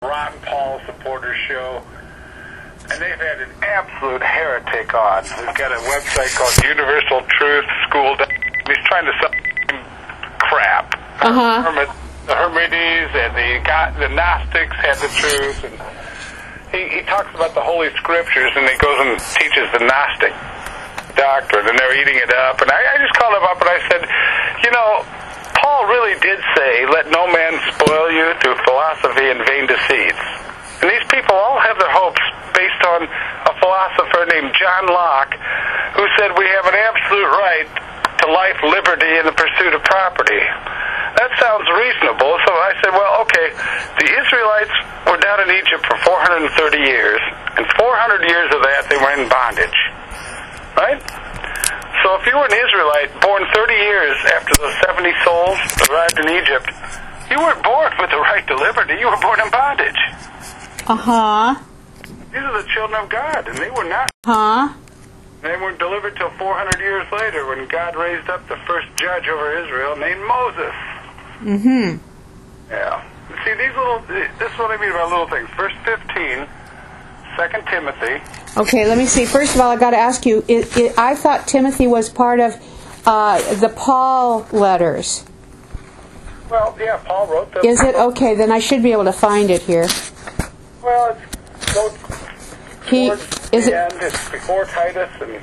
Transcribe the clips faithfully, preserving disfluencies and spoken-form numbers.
Ron Paul supporters show, and they've had an absolute heretic on. He's got a website called Universal Truth School. He's trying to sell crap. Uh-huh. Hermit, the Hermetes and the, the Gnostics had the truth, and he, he talks about the Holy Scriptures, and he goes and teaches the Gnostic doctrine, and they're eating it up. And I, I just called him up and I said, you know, Paul really did say, let no man spoil you through philosophy and vain deceits. And these people all have their hopes based on a philosopher named John Locke, who said we have an absolute right to life, liberty, and the pursuit of property. That sounds reasonable. So I said, well, okay, the Israelites were down in Egypt for four hundred thirty years, and four hundred years of that they were in bondage. Right? So if you were an Israelite born thirty years after those seventy souls arrived in Egypt, you weren't born with the right to liberty. You were born in bondage. Uh-huh. These are the children of God, and they were not. Huh? They weren't delivered till four hundred years later when God raised up the first judge over Israel named Moses. Mm-hmm. Yeah. See, these little, this is what I mean about little things. Verse fifteen, Second Timothy. Okay, let me see. First of all, I got to ask you, it, it, I thought Timothy was part of uh, the Paul letters. Well, yeah, Paul wrote them. Is it? Okay, then I should be able to find it here. Well, it's so He, towards is the it end. It's before Titus and...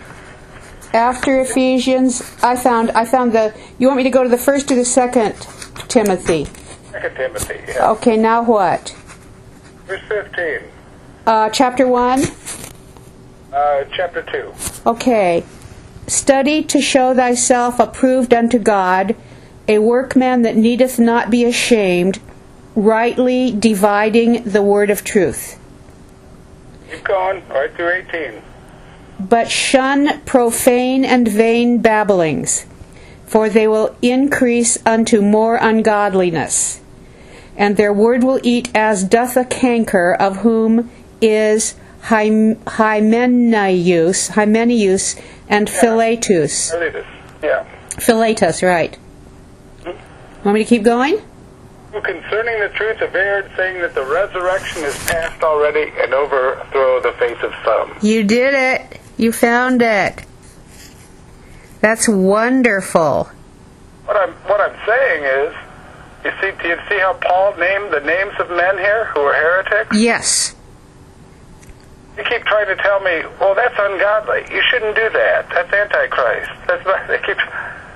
after Ephesians? I found, I found the, you want me to go to the first or the second Timothy? Second Timothy, yeah. Okay, now what? Verse fifteen. Uh, chapter one? Uh, chapter two. Okay. Study to show thyself approved unto God, a workman that needeth not be ashamed, rightly dividing the word of truth. Keep going, right through eighteen. But shun profane and vain babblings, for they will increase unto more ungodliness. And their word will eat as doth a canker, of whom is Hymenaeus, Hymenaeus and Philetus. Philetus, yeah. Philetus, right. Want me to keep going? Who concerning the truth have erred, saying that the resurrection is past already, and overthrow the faith of some. You did it. You found it. That's wonderful. What I'm what I'm saying is, you see, do you see how Paul named the names of men here who are heretics? Yes. You keep trying to tell me, well, that's ungodly. You shouldn't do that. That's Antichrist. That's not. They keep.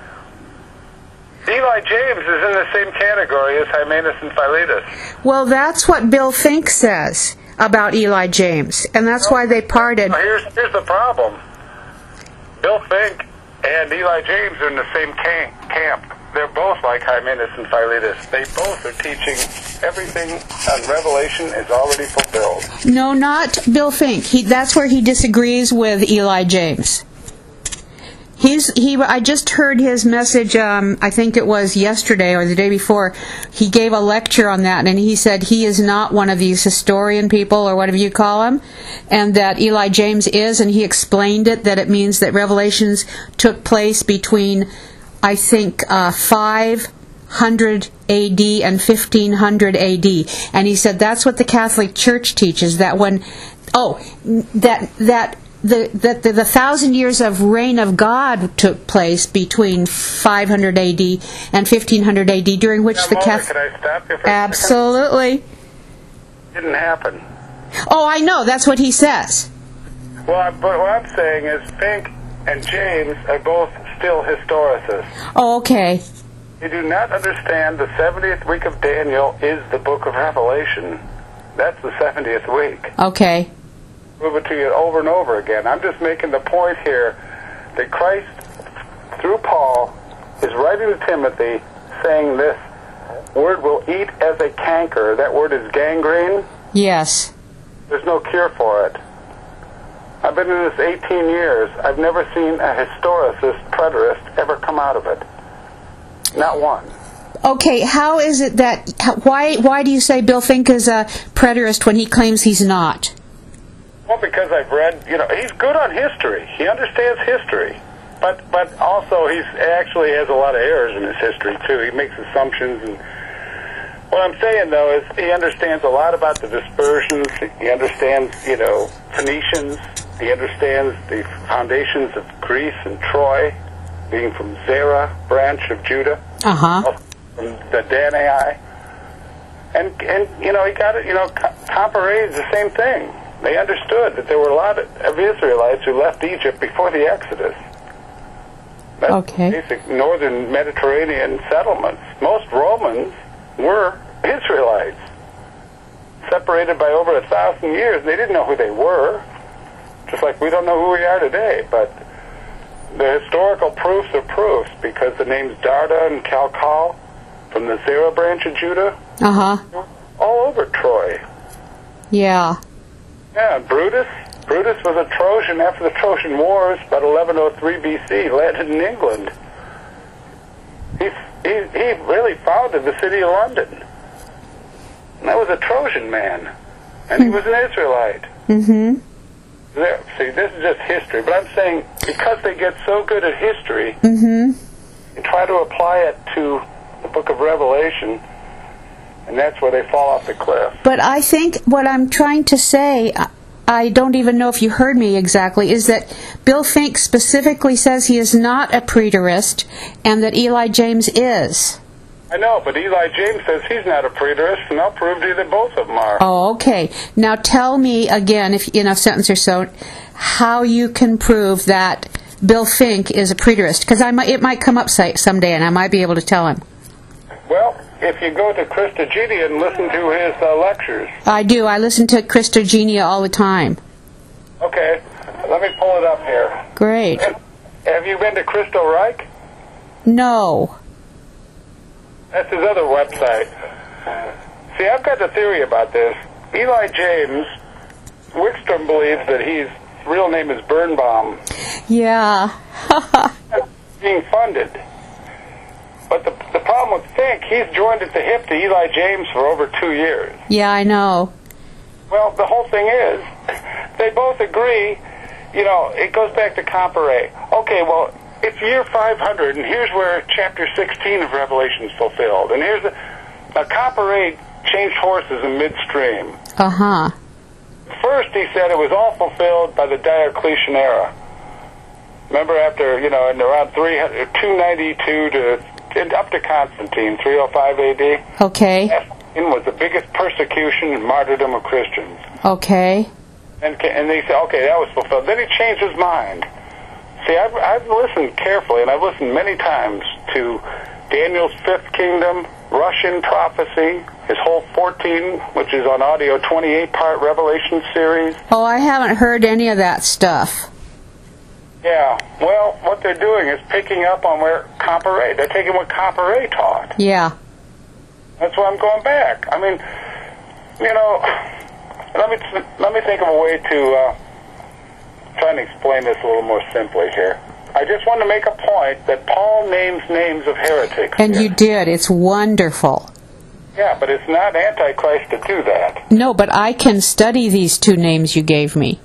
Eli James is in the same category as Hymenaeus and Philetus. Well, that's what Bill Fink says about Eli James, and that's well, why they parted. Well, here's here's the problem. Bill Fink and Eli James are in the same camp. They're both like Hymenaeus and Philetus. They both are teaching everything on Revelation is already fulfilled. No, not Bill Fink. He, that's where he disagrees with Eli James. He's he. I just heard his message. Um, I think it was yesterday or the day before. He gave a lecture on that, and he said he is not one of these historian people or whatever you call them, and that Eli James is. And he explained it, that it means that Revelations took place between, I think, uh, five hundred A D and fifteen hundred A D. And he said that's what the Catholic Church teaches. That when, oh, that that. The, that the, the thousand years of reign of God took place between five hundred A D and fifteen hundred A D, during which now, the Catholic... Catholic... Can I stop you for Absolutely. a second? Didn't happen. Oh, I know. That's what he says. Well, I, but what I'm saying is Fink and James are both still historicists. Oh, okay. You do not understand the seventieth week of Daniel is the book of Revelation. That's the seventieth week. Okay. Prove it to you over and over again. I'm just making the point here that Christ, through Paul, is writing to Timothy saying this word will eat as a canker. That word is gangrene. Yes. There's no cure for it. I've been in this eighteen years. I've never seen a historicist, preterist, ever come out of it. Not one. Okay, how is it that, why, why do you say Bill Fink is a preterist when he claims he's not? Well, because I've read, you know, he's good on history. He understands history. But but also he's actually has a lot of errors in his history, too. He makes assumptions. And What I'm saying, though, is he understands a lot about the dispersions. He understands, you know, Phoenicians. He understands the foundations of Greece and Troy, being from Zerah, branch of Judah. Uh-huh. From the Danai. And, and, you know, he got it, you know, Comparet is the same thing. They understood that there were a lot of, of Israelites who left Egypt before the Exodus. That's Okay. basic northern Mediterranean settlements. Most Romans were Israelites, separated by over a thousand years. They didn't know who they were, just like we don't know who we are today. But the historical proofs are proofs, because the names Darda and Calcal from the Zerah branch of Judah, Uh-huh. all over Troy. Yeah. Yeah, Brutus. Brutus was a Trojan after the Trojan Wars, about eleven oh three B C, landed in England. He, he, he really founded the city of London. And that was a Trojan man. And he was an Israelite. Mm-hmm. There, see, this is just history. But I'm saying, because they get so good at history, Mm-hmm. and try to apply it to the book of Revelation, and that's where they fall off the cliff. But I think what I'm trying to say, I don't even know if you heard me exactly, is that Bill Fink specifically says he is not a preterist and that Eli James is. I know, but Eli James says he's not a preterist, and I'll prove to you that both of them are. Oh, okay. Now tell me again, if in a sentence or so, how you can prove that Bill Fink is a preterist, because I might, it might come up someday, and I might be able to tell him. Well, if you go to Christogenea and listen to his uh, lectures. I do. I listen to Christogenea all the time. Okay, let me pull it up here. Great. Have, have you been to Christo Reich? No. That's his other website. See, I've got the theory about this. Eli James, Wickstrom believes that his real name is Birnbaum. Yeah. Being funded. But the, the problem with Fink, he's joined at the hip to Eli James for over two years. Yeah, I know. Well, the whole thing is, they both agree, you know, it goes back to Comparet. Okay, well, it's year five hundred, and here's where chapter sixteen of Revelation is fulfilled. And here's a, a Comparet changed horses in midstream. Uh-huh. First, he said it was all fulfilled by the Diocletian era. Remember, after, you know, in around two ninety-two to and up to Constantine, three oh five A D. Okay. It was the biggest persecution and martyrdom of Christians. Okay. And and they said, okay, that was fulfilled. Then he changed his mind. See, I've, I've listened carefully, and I've listened many times to Daniel's Fifth Kingdom, Russian Prophecy, his whole fourteen, which is on audio, twenty-eight part Revelation series. Oh, I haven't heard any of that stuff. Yeah, well, what they're doing is picking up on where Comparet, they're taking what Comparet taught. Yeah. That's why I'm going back. I mean, you know, let me let me think of a way to uh, try and explain this a little more simply here. I just want to make a point that Paul names names of heretics. And here. you did. It's wonderful. Yeah, but it's not Antichrist to do that. No, but I can study these two names you gave me.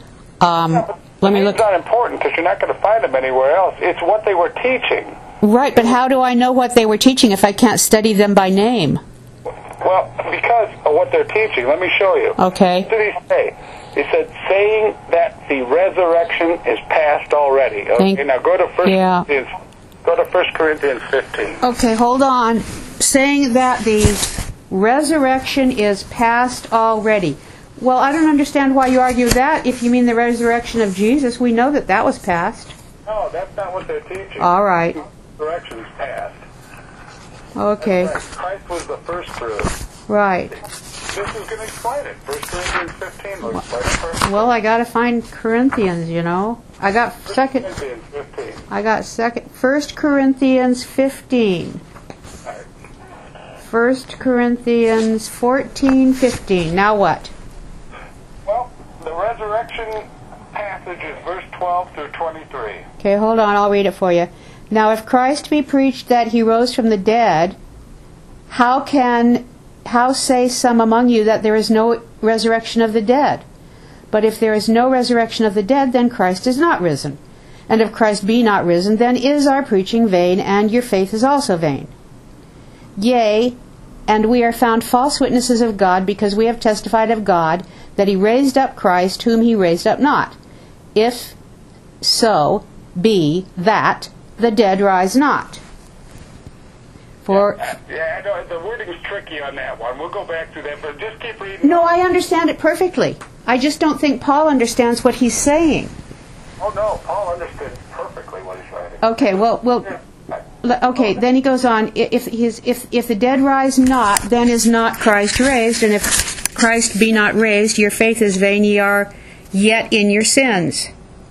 Um, Yeah, let me look. It's not important because you're not going to find them anywhere else. It's what they were teaching. Right, but how do I know what they were teaching if I can't study them by name? Well, because of what they're teaching. Let me show you. Okay. What did he say? He said, saying that the resurrection is past already. Okay, Thank- now go to First yeah. Corinthians. Go to First Corinthians fifteen. Okay, hold on. Saying that the resurrection is past already. Well, I don't understand why you argue that. If you mean the resurrection of Jesus, we know that that was past. No, that's not what they're teaching. All right. The resurrection's past. Okay. That's right. Christ was the first fruit. Right. This is going to explain it. First Corinthians fifteen will explain it first. Well, I got to find Corinthians, you know. I got second. Corinthians fifteen. I got second. First Corinthians fifteen. First Corinthians fourteen, fifteen. Now what? Well, the resurrection passage is verse twelve through twenty-three. Okay, hold on. I'll read it for you. Now, if Christ be preached that he rose from the dead, how can how say some among you that there is no resurrection of the dead? But if there is no resurrection of the dead, then Christ is not risen. And if Christ be not risen, then is our preaching vain, and your faith is also vain. Yea, And we are found false witnesses of God, because we have testified of God that he raised up Christ, whom he raised up not. If so be that the dead rise not. For Yeah, yeah, I know, the wording's tricky on that one. We'll go back to that, but just keep reading. No, I understand it perfectly. I just don't think Paul understands what he's saying. Oh, no, Paul understood perfectly what he's writing. Okay, well, well, okay. Then he goes on. If his, if if the dead rise not, then is not Christ raised. And if Christ be not raised, your faith is vain. Ye are yet in your sins.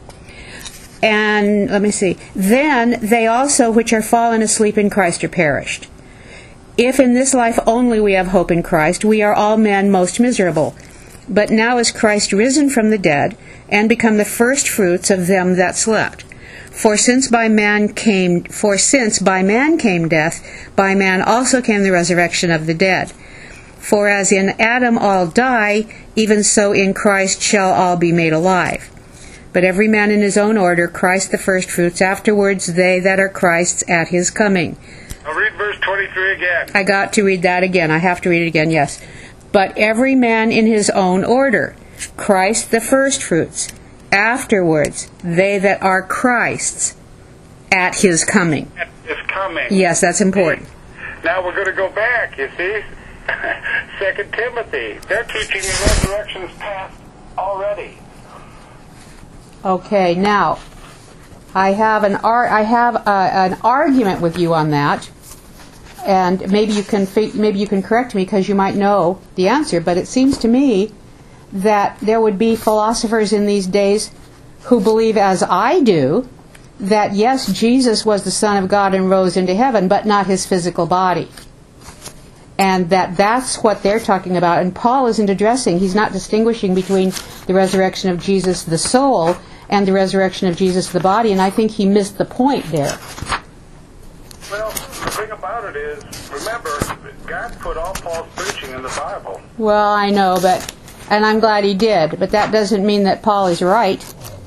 And let me see. Then they also which are fallen asleep in Christ are perished. If in this life only we have hope in Christ, we are all men most miserable. But now is Christ risen from the dead, and become the first fruits of them that slept. For since by man came, for since by man came death, by man also came the resurrection of the dead. For as in Adam all die, even so in Christ shall all be made alive. But every man in his own order, Christ the firstfruits, afterwards they that are Christ's at his coming. I'll read verse twenty-three again. I got to read that again. I have to read it again, yes. But every man in his own order, Christ the firstfruits, afterwards they that are Christ's at his coming. At his coming. Yes, that's important. Now we're going to go back, you see. Second Timothy. They're teaching the resurrection's past already. Okay, now I have an ar- I have a, an argument with you on that, and maybe you can fi- maybe you can correct me because you might know the answer. But it seems to me that there would be philosophers in these days who believe, as I do, that yes, Jesus was the Son of God and rose into heaven, but not his physical body. And that that's what they're talking about. And Paul isn't addressing, he's not distinguishing between the resurrection of Jesus the soul and the resurrection of Jesus the body, and I think he missed the point there. Well, the thing about it is, remember, God put all Paul's preaching in the Bible. Well, I know, but, and I'm glad he did, but that doesn't mean that Paul is right.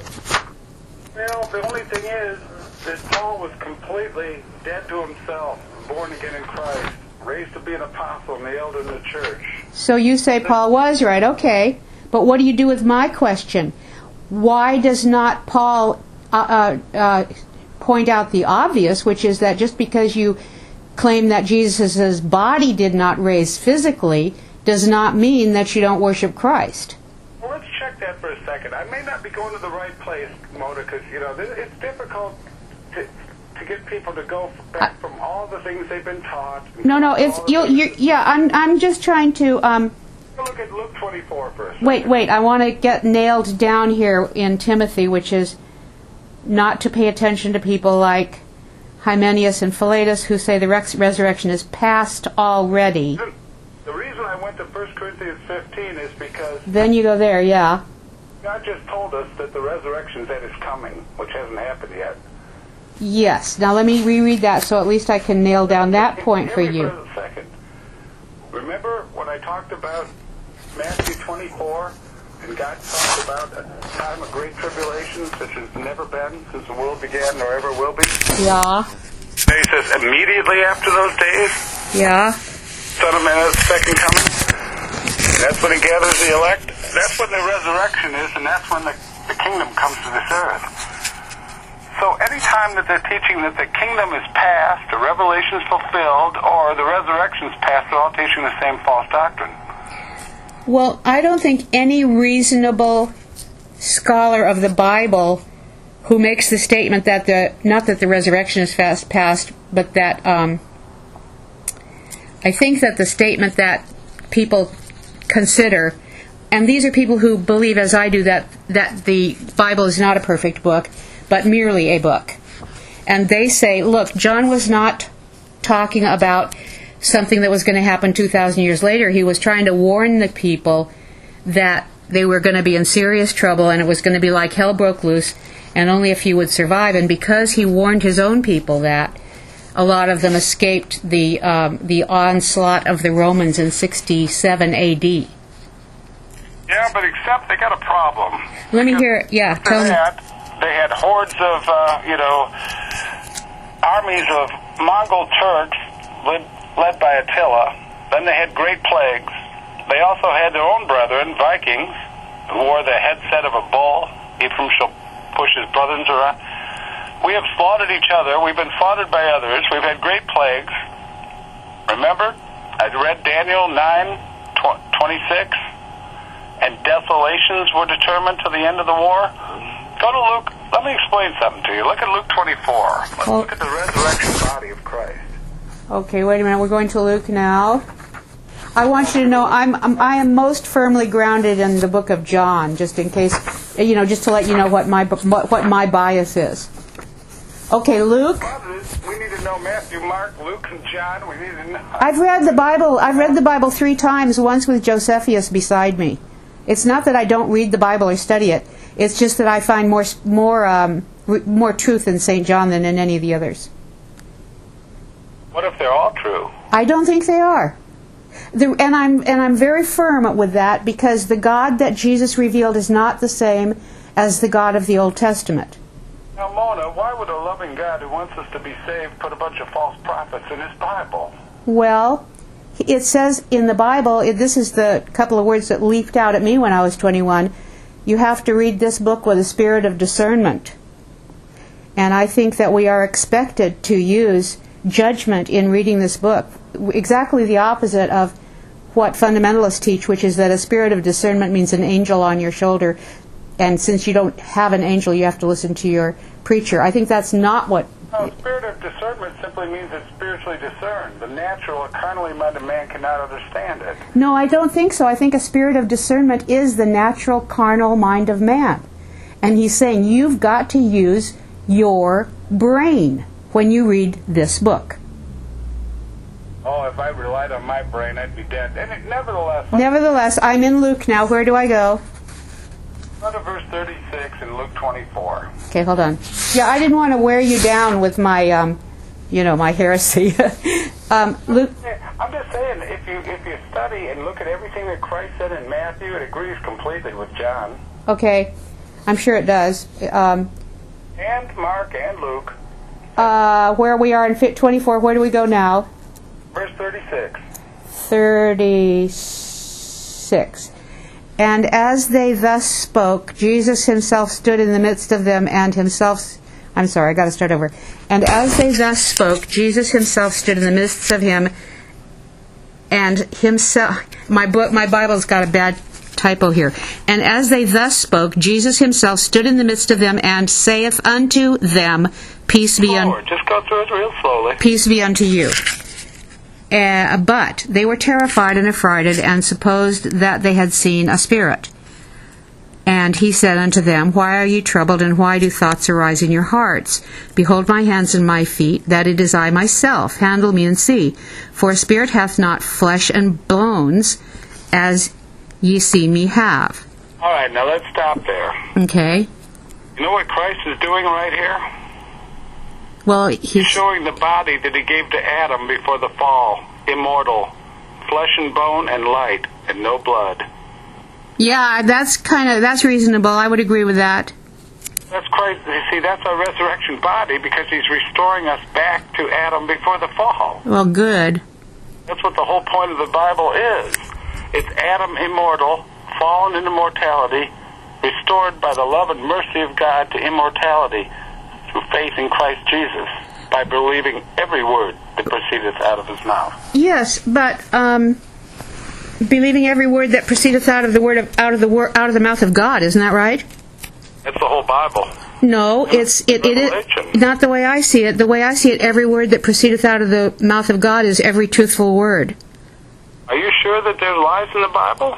Well, the only thing is that Paul was completely dead to himself, born again in Christ, raised to be an apostle and the elder in the church. So you say Paul was right, okay. But what do you do with my question? Why does not Paul uh, uh, uh, point out the obvious, which is that just because you claim that Jesus' body did not raise physically, does not mean that you don't worship Christ? Well, let's check that for a second. I may not be going to the right place, Mona, because, you know, it's difficult to... to get people to go back from all the things they've been taught. No, no, it's you. You, yeah, I'm. I'm just trying to. Um, Look at Luke twenty-four for a second. Wait, wait. I want to get nailed down here in Timothy, which is not to pay attention to people like Hymenaeus and Philetus, who say the res- resurrection is past already. The reason I went to First Corinthians fifteen is because then you go there, yeah. God just told us that the resurrection's at its coming, which hasn't happened yet. Yes. Now let me reread that so at least I can nail down that point for you. For a second. Remember when I talked about Matthew twenty-four, and God talked about a time of great tribulation such as never been since the world began nor ever will be? Yeah. And he says immediately after those days, yeah, Son of Man is the second coming. That's when he gathers the elect. That's when the resurrection is, and that's when the, the kingdom comes to this earth. So any time that they're teaching that the kingdom is past, the revelation is fulfilled, or the resurrection is past, they're all teaching the same false doctrine. Well, I don't think any reasonable scholar of the Bible who makes the statement that the, not that the resurrection is fast past, but that, um, I think that the statement that people consider, and these are people who believe, as I do, that, that the Bible is not a perfect book, but merely a book. And they say, look, John was not talking about something that was going to happen two thousand years later. He was trying to warn the people that they were going to be in serious trouble and it was going to be like hell broke loose and only a few would survive. And because he warned his own people that, a lot of them escaped the um, the onslaught of the Romans in sixty-seven A D. Yeah, but except they got a problem. Let me hear, yeah, tell me. They had hordes of, uh, you know, armies of Mongol Turks led, led by Attila Then they had great plagues. They also had their own brethren, Vikings, who wore the headset of a bull. Ephraim shall push his brothers around. We have slaughtered each other. We've been slaughtered by others. We've had great plagues. Remember, I read Daniel nine twenty-six, and desolations were determined to the end of the war. Go to Luke. Let me explain something to you. Look at Luke twenty-four. Let's Oh. look at the resurrection body of Christ. Okay, wait a minute. We're going to Luke now. I want you to know I'm, I'm I am most firmly grounded in the book of John, just in case, you know, just to let you know what my what, what my bias is. Okay, Luke. We need to know Matthew, Mark, Luke, and John. We need to know. I've read the Bible. I've read the Bible three times. Once with Josephus beside me. It's not that I don't read the Bible or study it. It's just that I find more more um, more truth in Saint John than in any of the others. What if they're all true? I don't think they are. The, and I'm and I'm very firm with that, because the God that Jesus revealed is not the same as the God of the Old Testament. Now, Mona, why would a loving God who wants us to be saved put a bunch of false prophets in his Bible? Well, it says in the Bible, it, this is the couple of words that leaped out at me when I was twenty-one, you have to read this book with a spirit of discernment. And I think that we are expected to use judgment in reading this book. Exactly the opposite of what fundamentalists teach, which is that a spirit of discernment means an angel on your shoulder, and since you don't have an angel, you have to listen to your preacher. I think that's not what... No, spirit of discernment simply means it's spiritually discerned. The natural or carnally minded man cannot understand it. No, I don't think so. I think a spirit of discernment is the natural carnal mind of man. And he's saying you've got to use your brain when you read this book. Oh, if I relied on my brain, I'd be dead. And it, nevertheless... Nevertheless, I'm in Luke now. Where do I go? Go to verse thirty-six in Luke twenty-four. Okay, hold on. Yeah, I didn't want to wear you down with my, um, you know, my heresy. um, Luke. I'm just saying, if you if you study and look at everything that Christ said in Matthew, it agrees completely with John. Okay, I'm sure it does. Um, and Mark and Luke. Uh, where we are in fit twenty-four, where do we go now? Verse thirty-six. thirty-six. And as they thus spoke, Jesus himself stood in the midst of them, and himself... I'm sorry, I got to start over. And as they thus spoke, Jesus himself stood in the midst of him, and himself... My book, my Bible's got a bad typo here. And as they thus spoke, Jesus himself stood in the midst of them, and saith unto them, Peace be unto... Just go through it real slowly. Peace be unto you. Uh, but they were terrified and affrighted, and supposed that they had seen a spirit. And he said unto them, Why are ye troubled, and why do thoughts arise in your hearts? Behold my hands and my feet, that it is I myself. Handle me and see. For a spirit hath not flesh and bones, as ye see me have. All right, now let's stop there. Okay. You know what Christ is doing right here? Well, he's showing the body that he gave to Adam before the fall, immortal, flesh and bone and light, and no blood. Yeah, that's kind of that's reasonable. I would agree with that. That's Christ. You see, that's our resurrection body, because he's restoring us back to Adam before the fall. Well, good. That's what the whole point of the Bible is. It's Adam immortal, fallen into mortality, restored by the love and mercy of God to immortality through faith in Christ Jesus, by believing every word that proceedeth out of his mouth. Yes, but um, believing every word that proceedeth out of the word of, out of the wor- out of the mouth of God, isn't that right? That's the whole Bible. No, it's it, it is not the way I see it. The way I see it, every word that proceedeth out of the mouth of God is every truthful word. Are you sure that there's lies in the Bible?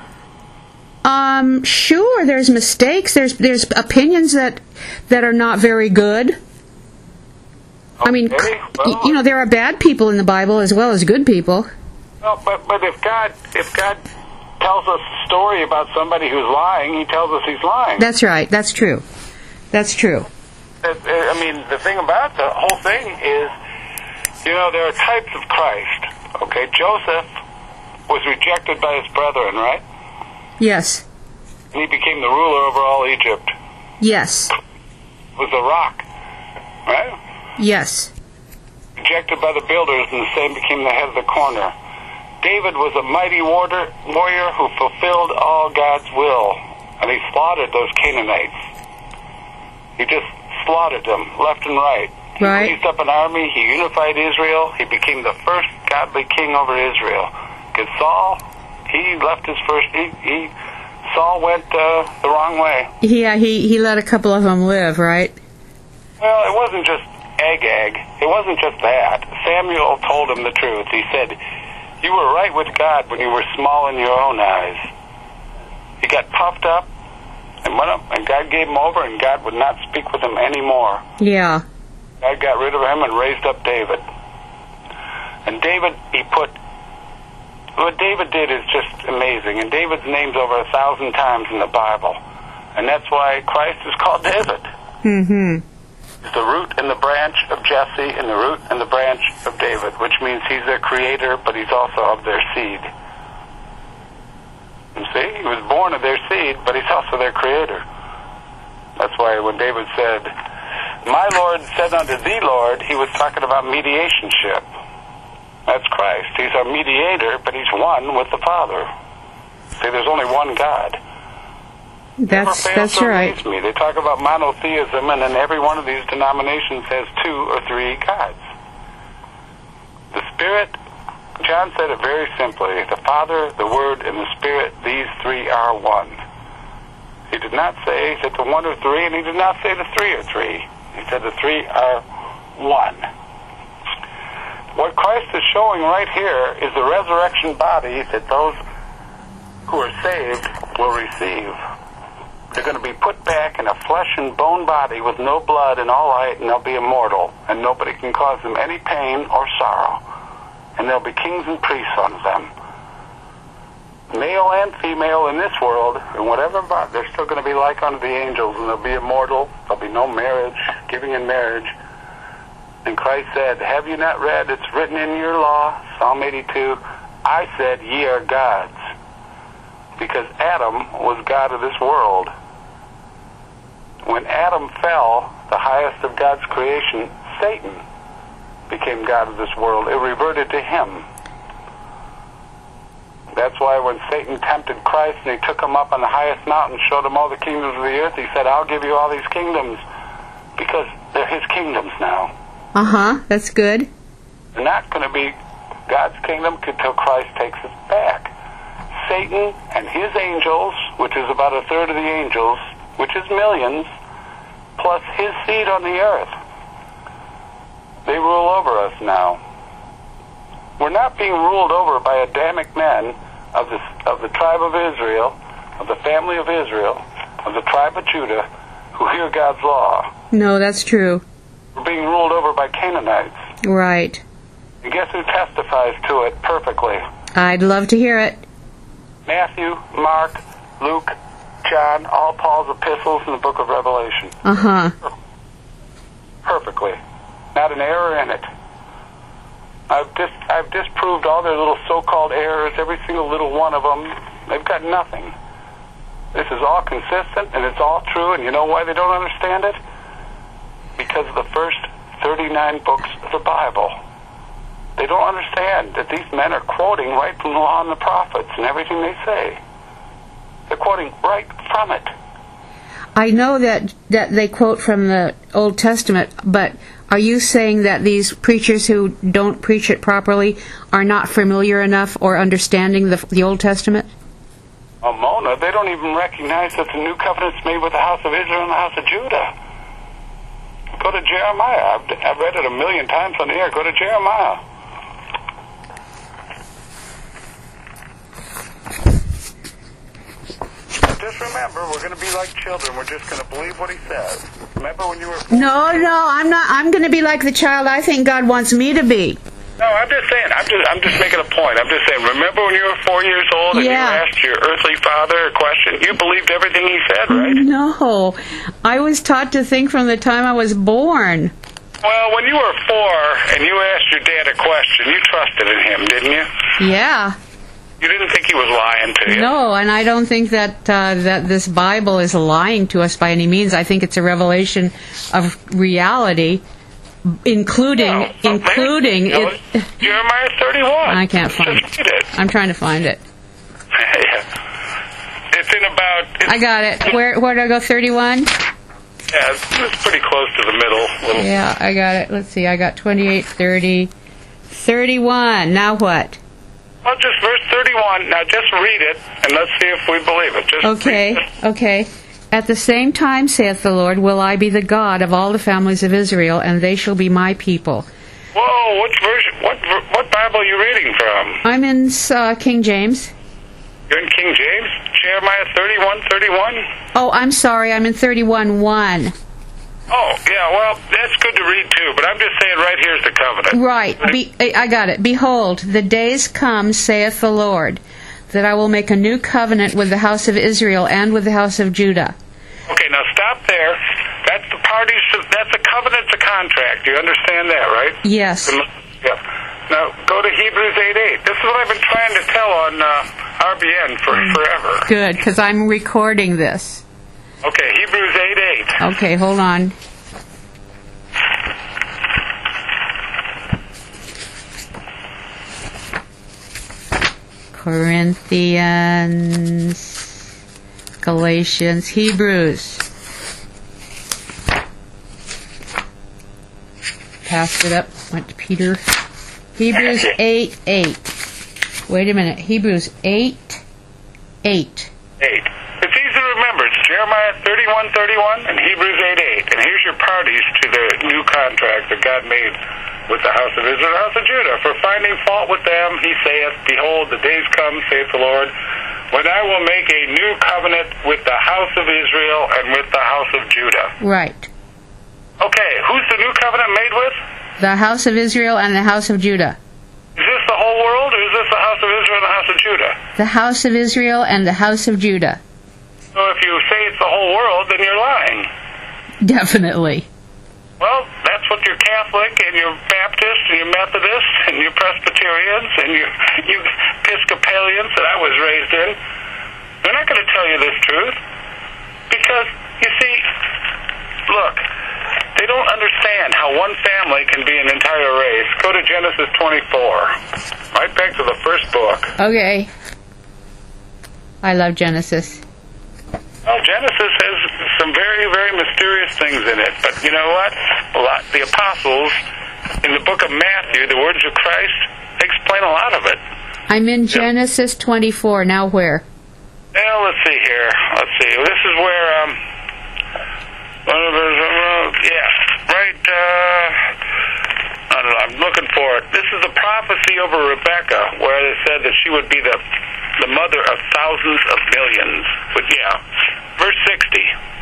Um, sure, there's mistakes. There's there's opinions that that are not very good. Okay, I mean, well, you know, there are bad people in the Bible as well as good people. Well, but but if God if God tells us a story about somebody who's lying, he tells us he's lying. That's right. That's true. That's true. I mean, the thing about the whole thing is, you know, there are types of Christ. Okay, Joseph was rejected by his brethren, right? Yes. And he became the ruler over all Egypt. Yes. Was a rock, right? Yes. Rejected by the builders, and the same became the head of the corner. David was a mighty warrior, warrior who fulfilled all God's will, and he slaughtered those Canaanites. He just slaughtered them left and right. He Right. raised up an army. He unified Israel. He became the first godly king over Israel. Because Saul, he left his first. He, he Saul went uh, the wrong way. Yeah, he, he let a couple of them live, right? Well, it wasn't just Agag. It wasn't just that. Samuel told him the truth. He said, "You were right with God when you were small in your own eyes." He got puffed up and went up, and God gave him over, and God would not speak with him anymore. Yeah. God got rid of him and raised up David. And David, he put, what David did is just amazing. And David's name's over a thousand times in the Bible. And that's why Christ is called David. Mm-hmm. He's the root and the branch of Jesse and the root and the branch of David, which means he's their creator, but he's also of their seed. You see, he was born of their seed, but he's also their creator. That's why when David said, "My Lord said unto thee, Lord," he was talking about mediationship. That's Christ. He's our mediator, but he's one with the Father. See, there's only one God. That's that's right. Me. They talk about monotheism, and then every one of these denominations has two or three gods. The Spirit, John said it very simply, the Father, the Word, and the Spirit, these three are one. He did not say that the one are three, and he did not say the three are three. He said the three are one. What Christ is showing right here is the resurrection body that those who are saved will receive. They're going to be put back in a flesh and bone body with no blood and all light, and they'll be immortal, and nobody can cause them any pain or sorrow. And there'll be kings and priests on them. Male and female in this world, and whatever, but they're still going to be like unto the angels, and they'll be immortal. There'll be no marriage, giving in marriage. And Christ said, "Have you not read, it's written in your law," Psalm eighty-two, "I said, ye are gods." Because Adam was God of this world. When Adam fell, the highest of God's creation, Satan, became God of this world. It reverted to him. That's why when Satan tempted Christ and he took him up on the highest mountain, showed him all the kingdoms of the earth, he said, "I'll give you all these kingdoms," because they're his kingdoms now. Uh-huh, that's good. They're not going to be God's kingdom until Christ takes us back. Satan and his angels, which is about a third of the angels, which is millions, plus his seed on the earth, they rule over us now. We're not being ruled over by Adamic men of the, of the tribe of Israel, of the family of Israel, of the tribe of Judah, who hear God's law. No, that's true. We're being ruled over by Canaanites. Right. And guess who testifies to it perfectly? I'd love to hear it. Matthew, Mark, Luke, John, all Paul's epistles in the book of Revelation. Uh-huh. Perfectly. Not an error in it. I've dis I've disproved all their little so-called errors, every single little one of them. They've got nothing. This is all consistent, and it's all true, and you know why they don't understand it? Because of the first thirty-nine books of the Bible. They don't understand that these men are quoting right from the law and the prophets and everything they say. They're quoting right from it. I know that, that they quote from the Old Testament, but are you saying that these preachers who don't preach it properly are not familiar enough or understanding the, the Old Testament? Oh, Mona, they don't even recognize that the new covenant's made with the house of Israel and the house of Judah. Go to Jeremiah. I've, I've read it a million times on the air. Go to Jeremiah. Just remember, we're going to be like children. We're just going to believe what he says. Remember when you were... No, no, I'm not. I'm going to be like the child I think God wants me to be. No, I'm just saying. I'm just I'm just making a point. I'm just saying, remember when you were four years old and Yeah. you asked your earthly father a question? You believed everything he said, right? No, I was taught to think from the time I was born. Well, when you were four and you asked your dad a question, you trusted in him, didn't you? Yeah. You didn't think he was lying to you. No, and I don't think that uh, that this Bible is lying to us by any means. I think it's a revelation of reality, including No, including no, it. Jeremiah thirty-one. I can't find Just it. read it. I'm trying to find it. It's in about... It's, I got it. Where where do I go? thirty-one? Yeah, it's, it's pretty close to the middle. Little. Yeah, I got it. Let's see. I got twenty-eight, thirty, thirty-one. Now what? Well, just verse thirty-one. Now just read it, and let's see if we believe it. Just Okay, read it. okay. At the same time, saith the Lord, will I be the God of all the families of Israel, and they shall be my people. Whoa, what version? What ver- what Bible are you reading from? I'm in uh, King James. You're in King James? Jeremiah thirty-one, thirty-one? Oh, I'm sorry. I'm in thirty-one, one. Oh, yeah, well, that's good to read too, but I'm just saying right here's the covenant. Right. Be, I got it. Behold, the days come, saith the Lord, that I will make a new covenant with the house of Israel and with the house of Judah. Okay, now stop there. That's the parties, that's a covenant's a contract. Do you understand that, right? Yes. Yeah. Now, go to Hebrews eight eight. This is what I've been trying to tell on uh, R B N for forever. Good, because I'm recording this. Okay, Hebrews eight eight. Okay, hold on. Corinthians, Galatians, Hebrews. Passed it up, went to Peter. Hebrews eight eight. Wait a minute. Hebrews eight eight. eight. It's easy to remember. It's Jeremiah thirty-one thirty-one and Hebrews eight eight. And here's your parties to the new contract that God made with the house of Israel and the house of Judah. For finding fault with them, he saith, behold, the days come, saith the Lord, when I will make a new covenant with the house of Israel and with the house of Judah. Right. Okay, who's the new covenant made with? The house of Israel and the house of Judah. Is this the whole world, or is this the house of Israel and the house of Judah? The house of Israel and the house of Judah. So if you say it's the whole world, then you're lying. Definitely. Well, that's what your Catholic and your Baptist and your Methodist and your Presbyterians and your you Episcopalians that I was raised in, they're not going to tell you this truth. Because, you see, look, they don't understand how one family can be an entire race. Go to Genesis twenty-four. Right back to the first book. Okay. I love Genesis. Well, Genesis has some very, very mysterious things in it. But you know what? A lot, the apostles, in the book of Matthew, the words of Christ, explain a lot of it. I'm in Genesis twenty-four. Now where? Well, let's see here. Let's see. This is where, um, yeah, right, uh, I don't know, I'm looking for it. This is a prophecy over Rebecca, where they said that she would be the the mother of thousands of millions. But yeah, verse sixty.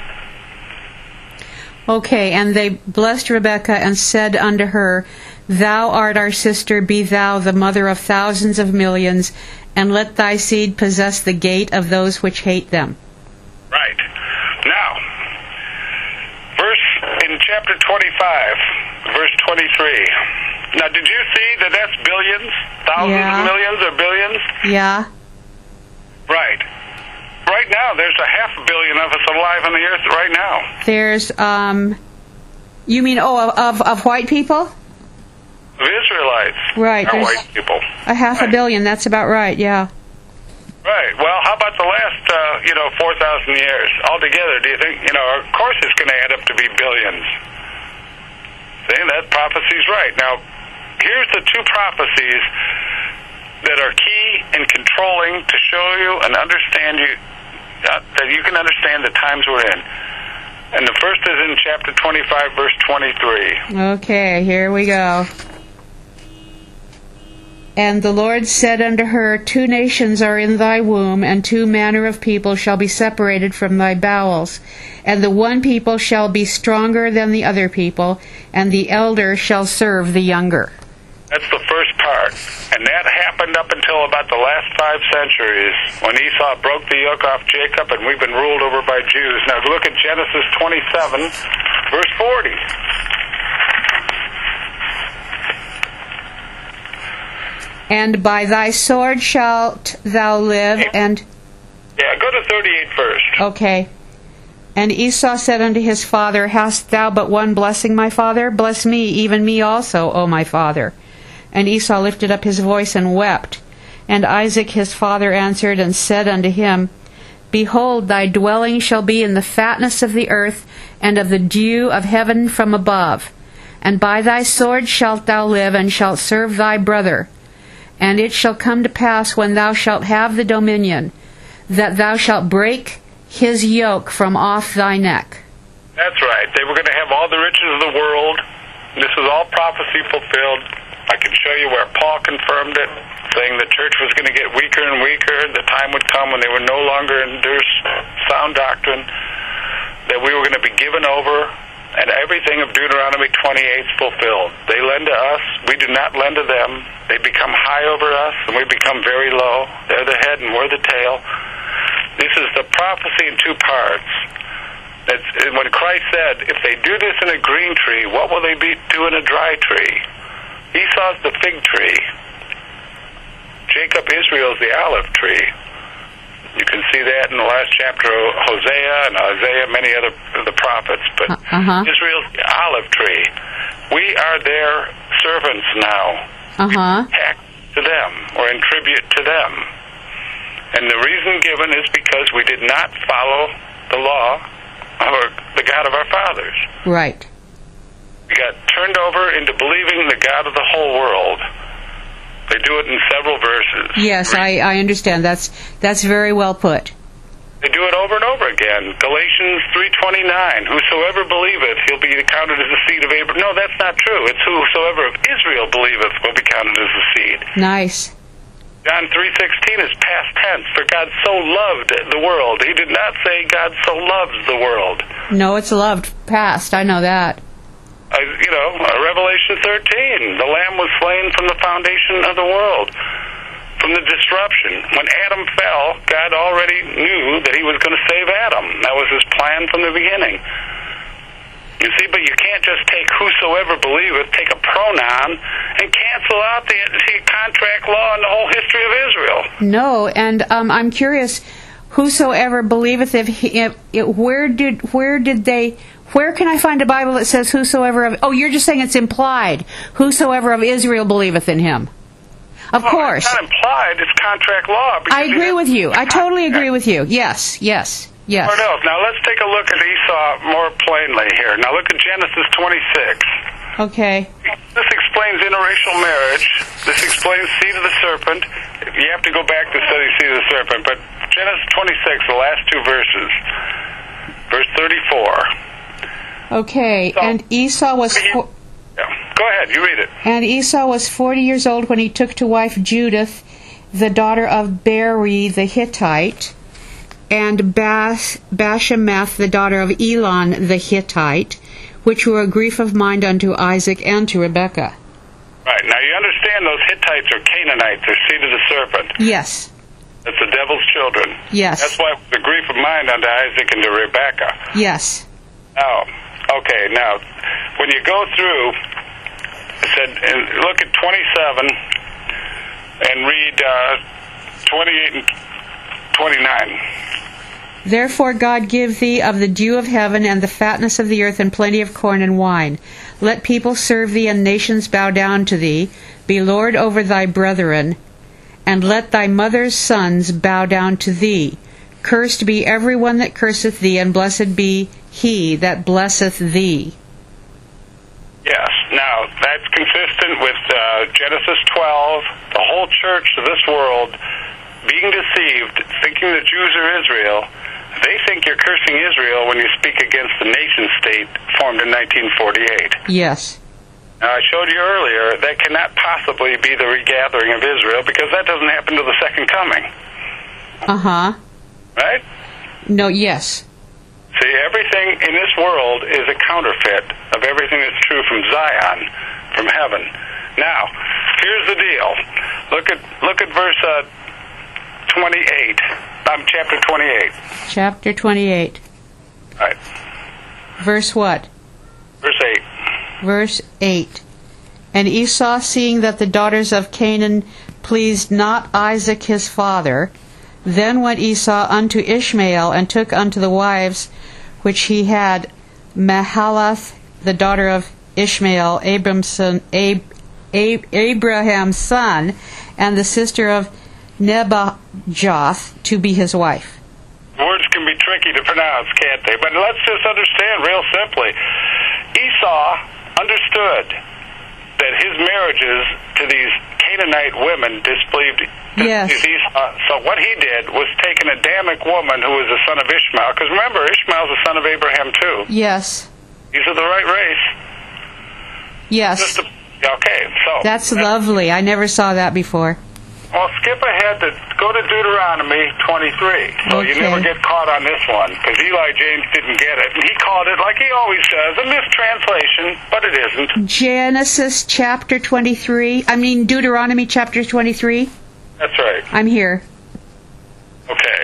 Okay, and they blessed Rebekah and said unto her, Thou art our sister, be thou the mother of thousands of millions, and let thy seed possess the gate of those which hate them. Right. Now, verse in chapter twenty-five, verse twenty-three. Now, did you see that that's billions? Thousands Yeah. of millions or billions? Yeah. Right. Right now, there's a half a billion of us alive on the earth right now. There's, um, you mean, oh, of, of white people? Of Israelites. Right, Are there's- white people. A half a Right. billion, that's about right, yeah. Right. Well, how about the last, uh, you know, four thousand years altogether? Do you think, you know, of course it's going to add up to be billions. See, that prophecy's right. Now, here's the two prophecies that are key in controlling to show you and understand you, uh, that you can understand the times we're in. And the first is in chapter twenty-five, verse twenty-three. Okay, here we go. And the Lord said unto her, Two nations are in thy womb, and two manner of people shall be separated from thy bowels. And the one people shall be stronger than the other people, and the elder shall serve the younger. That's the first part. And that happened up until about the last five centuries when Esau broke the yoke off Jacob and we've been ruled over by Jews. Now look at Genesis twenty-seven, verse forty. And by thy sword shalt thou live, and... Yeah, go to thirty-eight first. Okay. And Esau said unto his father, Hast thou but one blessing, my father? Bless me, even me also, O my father. And Esau lifted up his voice and wept. And Isaac his father answered and said unto him, Behold, thy dwelling shall be in the fatness of the earth, and of the dew of heaven from above. And by thy sword shalt thou live, and shalt serve thy brother. And it shall come to pass, when thou shalt have the dominion, that thou shalt break his yoke from off thy neck. That's right. They were going to have all the riches of the world. This was all prophecy fulfilled. I can show you where Paul confirmed it, saying the church was going to get weaker and weaker. The time would come when they would no longer endure sound doctrine, that we were going to be given over, and everything of Deuteronomy twenty-eight is fulfilled. They lend to us. We do not lend to them. They become high over us, and we become very low. They're the head and we're the tail. This is the prophecy in two parts. It's, when Christ said, if they do this in a green tree, what will they be, do in a dry tree? Esau's the fig tree. Jacob, Israel's the olive tree. You can see that in the last chapter of Hosea and Isaiah, many other of the prophets. But uh-huh. Israel's the olive tree. We are their servants now. Uh-huh. Tax to them, or in tribute to them. And the reason given is because we did not follow the law of our, the God of our fathers. Right. We got turned over into believing the God of the whole world. They do it in several verses. Yes, I, I understand. That's that's very well put. They do it over and over again. Galatians three twenty-nine, whosoever believeth, he'll be counted as the seed of Abraham. No, that's not true. It's whosoever of Israel believeth will be counted as the seed. Nice. John three sixteen is past tense, for God so loved the world. He did not say God so loves the world. No, it's loved past. I know that. Uh, you know, uh, Revelation thirteen, the Lamb was slain from the foundation of the world, from the disruption. When Adam fell, God already knew that he was going to save Adam. That was his plan from the beginning. You see, but you can't just take whosoever believeth, take a pronoun, and cancel out the, the contract law and the whole history of Israel. No, and um, I'm curious, whosoever believeth, if, he, if it, where did where did they? Where can I find a Bible that says whosoever of... Oh, you're just saying it's implied. Whosoever of Israel believeth in him. Of well, course. It's not implied. It's contract law. I agree with you. I totally agree with you. Yes, yes, yes. What else? Now, let's take a look at Esau more plainly here. Now, look at Genesis twenty-six. Okay. This explains interracial marriage. This explains seed of the serpent. You have to go back to study seed of the serpent. But Genesis twenty-six, the last two verses. Verse thirty-four. Okay, so, and Esau was... Fo- yeah. Go ahead, you read it. And Esau was forty years old when he took to wife Judith, the daughter of Beri the Hittite, and Bas- Bashemath, the daughter of Elon the Hittite, which were a grief of mind unto Isaac and to Rebekah. Right, now you understand those Hittites are Canaanites, they're seed of the serpent. Yes. That's the devil's children. Yes. That's why it was a grief of mind unto Isaac and to Rebekah. Yes. Now, okay, now, when you go through, it said, and look at twenty-seven and read uh, twenty-eight and twenty-nine. Therefore God give thee of the dew of heaven and the fatness of the earth and plenty of corn and wine. Let people serve thee and nations bow down to thee. Be Lord over thy brethren, and let thy mother's sons bow down to thee. Cursed be every one that curseth thee, and blessed be he that blesseth thee. Yes. Now, that's consistent with uh, Genesis twelve. The whole church of this world being deceived, thinking the Jews are Israel. They think you're cursing Israel when you speak against the nation state formed in nineteen forty-eight. Yes. Now, I showed you earlier that cannot possibly be the regathering of Israel because that doesn't happen till the second coming. Uh-huh. Right? No, yes. See, everything in this world is a counterfeit of everything that's true from Zion, from heaven. Now, here's the deal. Look at look at verse uh, twenty-eight. Um, chapter twenty-eight. Chapter twenty-eight. Right. Verse what? Verse eight. Verse eight. And Esau, seeing that the daughters of Canaan pleased not Isaac his father, then went Esau unto Ishmael, and took unto the wives which he had Mahalath, the daughter of Ishmael, Abram's son, Ab, Ab, Abraham's son, and the sister of Nebajoth, to be his wife. Words can be tricky to pronounce, can't they? But let's just understand real simply. Esau understood that his marriages to these Canaanite women displeased Yes. Esau. So what he did was take an Adamic woman who was the son of Ishmael, because remember, Ishmael's the son of Abraham too. Yes. These are the right race. Yes. Just a, okay, so... That's lovely. I never saw that before. Well, skip ahead to go to Deuteronomy twenty-three. So Okay. you never get caught on this one, because Eli James didn't get it. And he called it, like he always does, a mistranslation, but it isn't. Genesis chapter twenty-three. I mean, Deuteronomy chapter twenty-three. That's right. I'm here. Okay.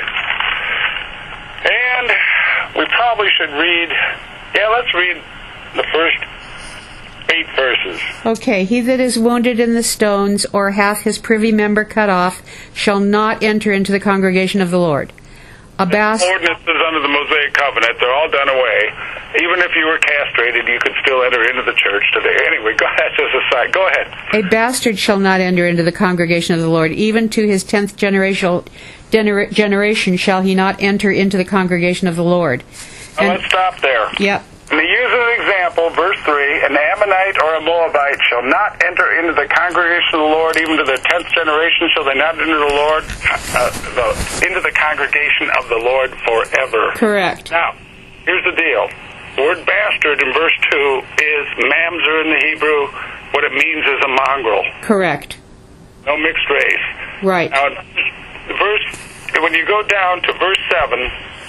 And we probably should read, yeah, let's read the first eight verses. Okay. He that is wounded in the stones, or hath his privy member cut off, shall not enter into the congregation of the Lord. A bas- Ordinances under the Mosaic covenant, they're all done away. Even if you were castrated, you could still enter into the church today. Anyway, go ahead, just a side. Go ahead. A bastard shall not enter into the congregation of the Lord. Even to his tenth generation, gener- generation shall he not enter into the congregation of the Lord. Now, And- let's stop there. Yep. And to use an example, verse three, an Ammonite or a Moabite shall not enter into the congregation of the Lord, even to the tenth generation shall they not enter the Lord, uh, the, into the congregation of the Lord forever. Correct. Now, here's the deal. The word bastard in verse two is mamzer in the Hebrew. What it means is a mongrel. Correct. No mixed race. Right. Now, verse, when you go down to verse seven,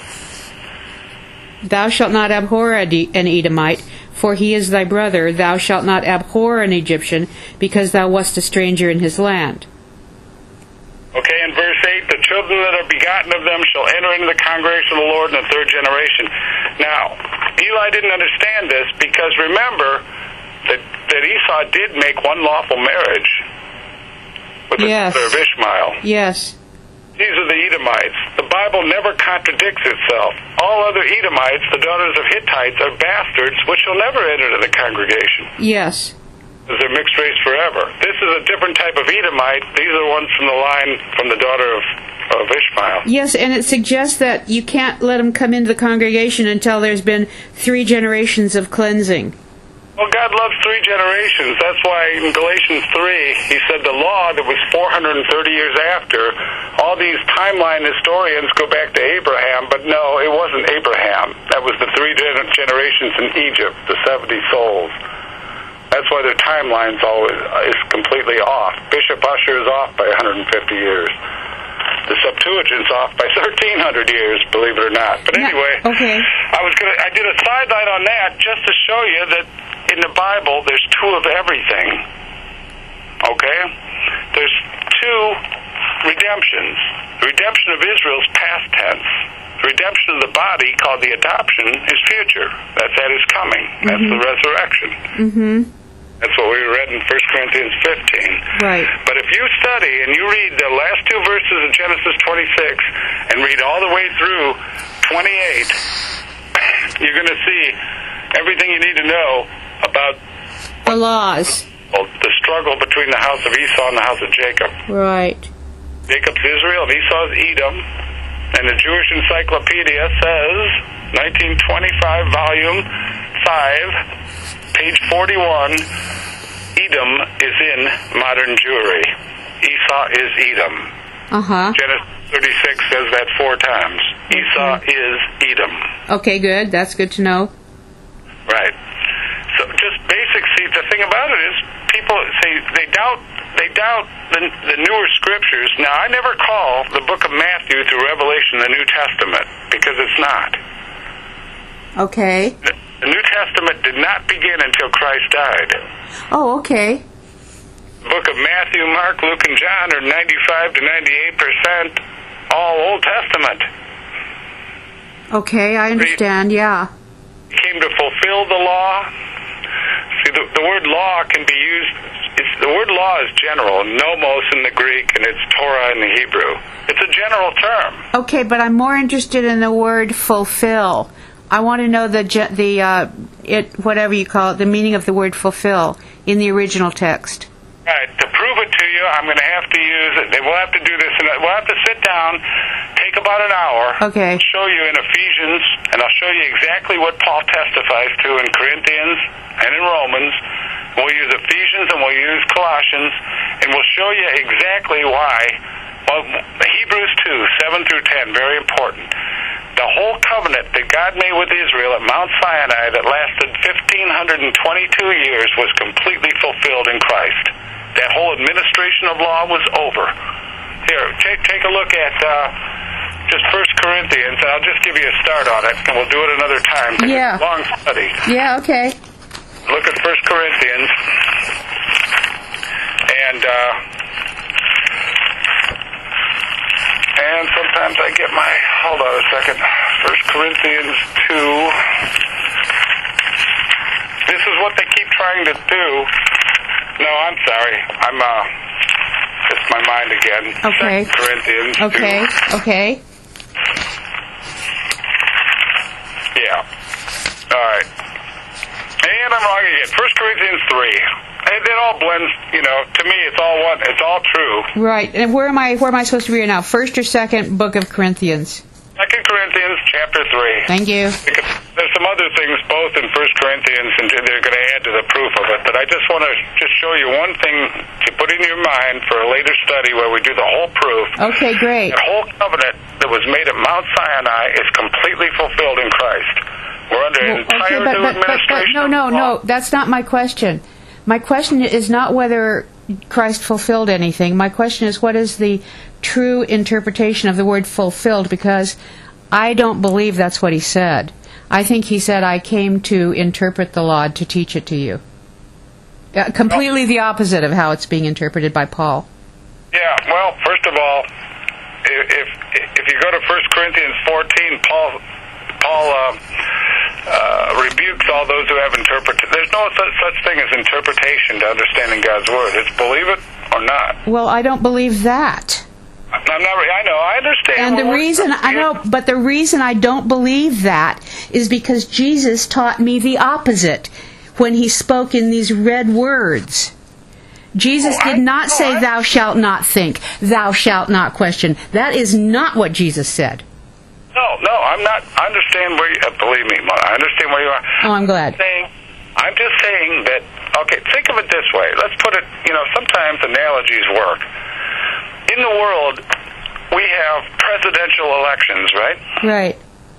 Thou shalt not abhor an Edomite, for he is thy brother. Thou shalt not abhor an Egyptian, because thou wast a stranger in his land. okay, in verse eight, the children that are begotten of them shall enter into the congregation of the Lord in the third generation. Now, Eli didn't understand this because remember that, that Esau did make one lawful marriage with the Yes. daughter of Ishmael. Yes. These are the Edomites. The Bible never contradicts itself. All other Edomites, the daughters of Hittites, are bastards which shall never enter into the congregation. Yes. Because they're mixed race forever. This is a different type of Edomite. These are ones from the line from the daughter of, of Ishmael. Yes, and it suggests that you can't let them come into the congregation until there's been three generations of cleansing. Well, God loves three generations. That's why in Galatians three, he said the law that was four hundred thirty years after, all these timeline historians go back to Abraham, but no, it wasn't Abraham. That was the three gen- generations in Egypt, the seventy souls. That's why their timeline's always is completely off. Bishop Usher is off by one hundred fifty years. The Septuagint's off by thirteen hundred years, believe it or not. But Yeah, anyway, okay. I was gonna. I did a sideline on that just to show you that in the Bible there's two of everything. Okay, there's two redemptions. The redemption of Israel's past tense. The redemption of the body, called the adoption, is future. That's at his coming. That's Mm-hmm. the resurrection. Mm-hmm. That's what we read in First Corinthians fifteen. Right. But if you study and you read the last two verses of Genesis twenty-six and read all the way through twenty-eight, you're going to see everything you need to know about The laws. the struggle between the house of Esau and the house of Jacob. Right. Jacob's Israel and Esau's Edom. And the Jewish Encyclopedia says, nineteen twenty-five, volume five, page forty-one, Edom is in modern Jewry. Esau is Edom. Uh-huh. Genesis thirty-six says that four times. Esau is Edom. Okay, good. That's good to know. Right. So just basic, see, the thing about it is people say they doubt they doubt the, the newer scriptures. Now, I never call the book of Matthew through Revelation the New Testament because it's not. Okay. The, the New Testament did not begin until Christ died. Oh, okay. The book of Matthew, Mark, Luke, and John are ninety-five to ninety-eight percent all Old Testament. Okay, I understand, yeah. He came to fulfill the law. See, the, the word law can be used, it's, the word law is general, nomos in the Greek, and it's Torah in the Hebrew. It's a general term. Okay, but I'm more interested in the word fulfill. I want to know the ge- the uh, it whatever you call it, the meaning of the word fulfill in the original text. Right. To prove it to you, I'm going to have to use it. We'll have to do this. And we'll have to sit down, take about an hour. Okay. Show you in Ephesians, and I'll show you exactly what Paul testifies to in Corinthians and in Romans. We'll use Ephesians and we'll use Colossians, and we'll show you exactly why. Well, Hebrews two, seven through ten, very important. The whole covenant that God made with Israel at Mount Sinai that lasted fifteen twenty-two years was completely fulfilled in Christ. That whole administration of law was over. Here, take, take a look at uh, just First Corinthians, and I'll just give you a start on it, and we'll do it another time. Yeah. It's a long study. Yeah, okay. Look at First Corinthians, and uh, and sometimes I get my, hold on a second, First Corinthians two. This is what they keep trying to do. No, I'm sorry. I'm, uh, it's my mind again. Okay. Second Corinthians Okay, two. okay. Yeah. All right. And I'm wrong again. First Corinthians three. It, it all blends, you know, to me it's all one, it's all true. Right. And where am I where am I supposed to be right now? First or second book of Corinthians? Second Corinthians chapter three. Thank you. There's some other things both in First Corinthians, and they're going to add to the proof of it. But I just want to just show you one thing to put in your mind for a later study where we do the whole proof. Okay, great. The whole covenant that was made at Mount Sinai is completely fulfilled in Christ. We're under an Well, okay, entire but, new but, but, but administration. no, no, of law. no. That's not my question. My question is not whether Christ fulfilled anything. My question is, what is the true interpretation of the word fulfilled? Because I don't believe that's what he said. I think he said, I came to interpret the law, to teach it to you. Uh, completely the opposite of how it's being interpreted by Paul. Yeah, well, first of all, if if you go to First Corinthians fourteen, Paul Paul uh, uh, rebukes all those who have interpreted. There's no such, such thing as interpretation to understanding God's Word. It's believe it or not. Well, I don't believe that. I'm not, I know, I understand. And the Well, reason, I know, but the reason I don't believe that is because Jesus taught me the opposite when he spoke in these red words. Jesus Oh, I- did not no, say, I- thou shalt not think, thou shalt not question. That is not what Jesus said. No, no, I'm not. I understand where you, uh, believe me, I understand where you are. Oh, I'm glad. I'm saying, I'm just saying that, okay, think of it this way. Let's put it, you know, sometimes analogies work. In the world, we have presidential elections, right? Right.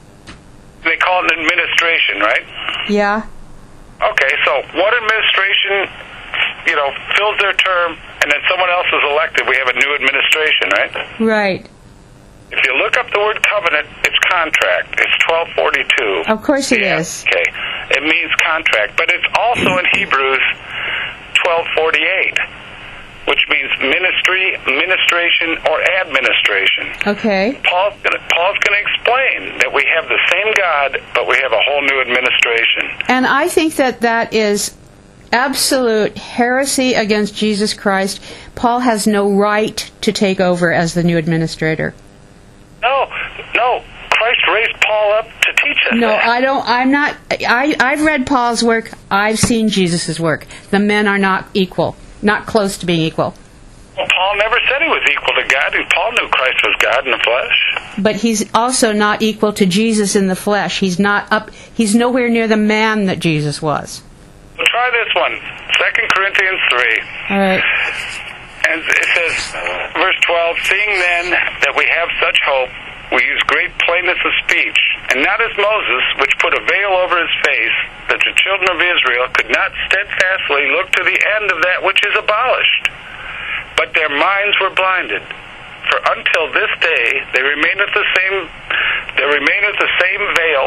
They call it an administration, right? Yeah. Okay, so one administration, you know, fills their term, and then someone else is elected. We have a new administration, right? Right. If you look up the word covenant, it's contract. It's twelve forty-two. Of course it Yeah, is. Okay. It means contract, but it's also in Hebrews twelve forty-eight, which means ministry, ministration, or administration. Okay. Paul's going Paul's going to explain that we have the same God, but we have a whole new administration. And I think that that is absolute heresy against Jesus Christ. Paul has no right to take over as the new administrator. No, no. Christ raised Paul up to teach us. No, that. I don't. I'm not. I, I've read Paul's work. I've seen Jesus' work. The men are not equal, not close to being equal. Well, Paul never said he was equal to God, and Paul knew Christ was God in the flesh. But he's also not equal to Jesus in the flesh. He's not up. He's nowhere near the man that Jesus was. Well, try this one. Second Corinthians three. All right. And it says, verse twelve, seeing then that we have such hope, we use great plainness of speech, and not as Moses, which put a veil over his face, that the children of Israel could not steadfastly look to the end of that which is abolished. But their minds were blinded. For until this day they remaineth the same there remaineth the same veil.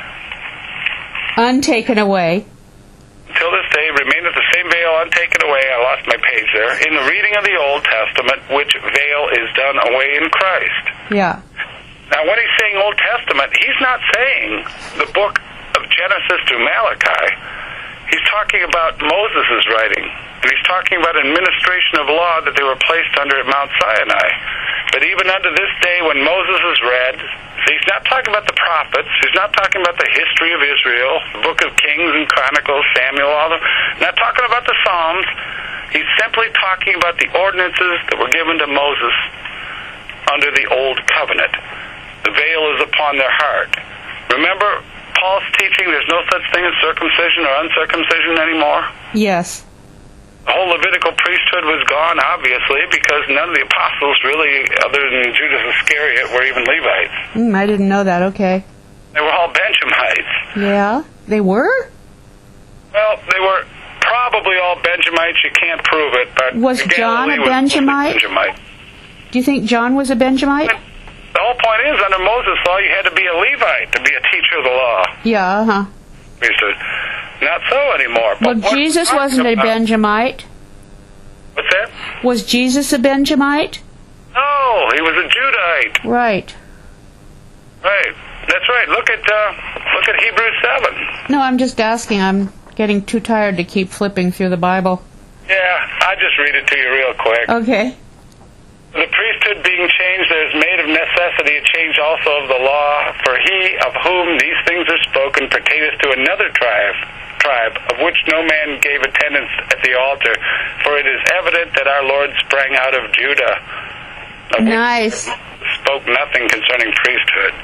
Untaken away. Till this day remaineth the same veil untaken away. I lost my page there. In the reading of the Old Testament, which veil is done away in Christ. Yeah. Now, when he's saying Old Testament, he's not saying the book of Genesis to Malachi. He's talking about Moses' writing. And he's talking about administration of law that they were placed under at Mount Sinai. But even unto this day when Moses is read, see, he's not talking about the prophets, he's not talking about the history of Israel, the book of Kings and Chronicles, Samuel, all the, not talking about the Psalms. He's simply talking about the ordinances that were given to Moses under the Old Covenant. The veil is upon their heart. Remember Paul's teaching there's no such thing as circumcision or uncircumcision anymore? Yes. The whole Levitical priesthood was gone, obviously, because none of the apostles really, other than Judas Iscariot, were even Levites. Mm, I didn't know that. Okay. They were all Benjamites. Yeah, they were? Well, they were probably all Benjamites. You can't prove it. But Was John a Benjamite? Benjamite? Do you think John was a Benjamite? The whole point is, under Moses' law, you had to be a Levite to be a teacher of the law. Yeah, uh-huh. Priesthood. Not so anymore. Well, but Jesus wasn't a Benjamite. What's that? Was Jesus a Benjamite? No, he was a Judite. Right. Right. That's right. Look at uh, look at Hebrews seven. No, I'm just asking. I'm getting too tired to keep flipping through the Bible. Yeah, I'll just read it to you real quick. Okay. The priesthood being changed, there is made of necessity a change also of the law, for he of whom these things are spoken pertaineth to another tribe, tribe, of which no man gave attendance at the altar, for it is evident that our Lord sprang out of Judah, of Nice. which spoke nothing concerning priesthood.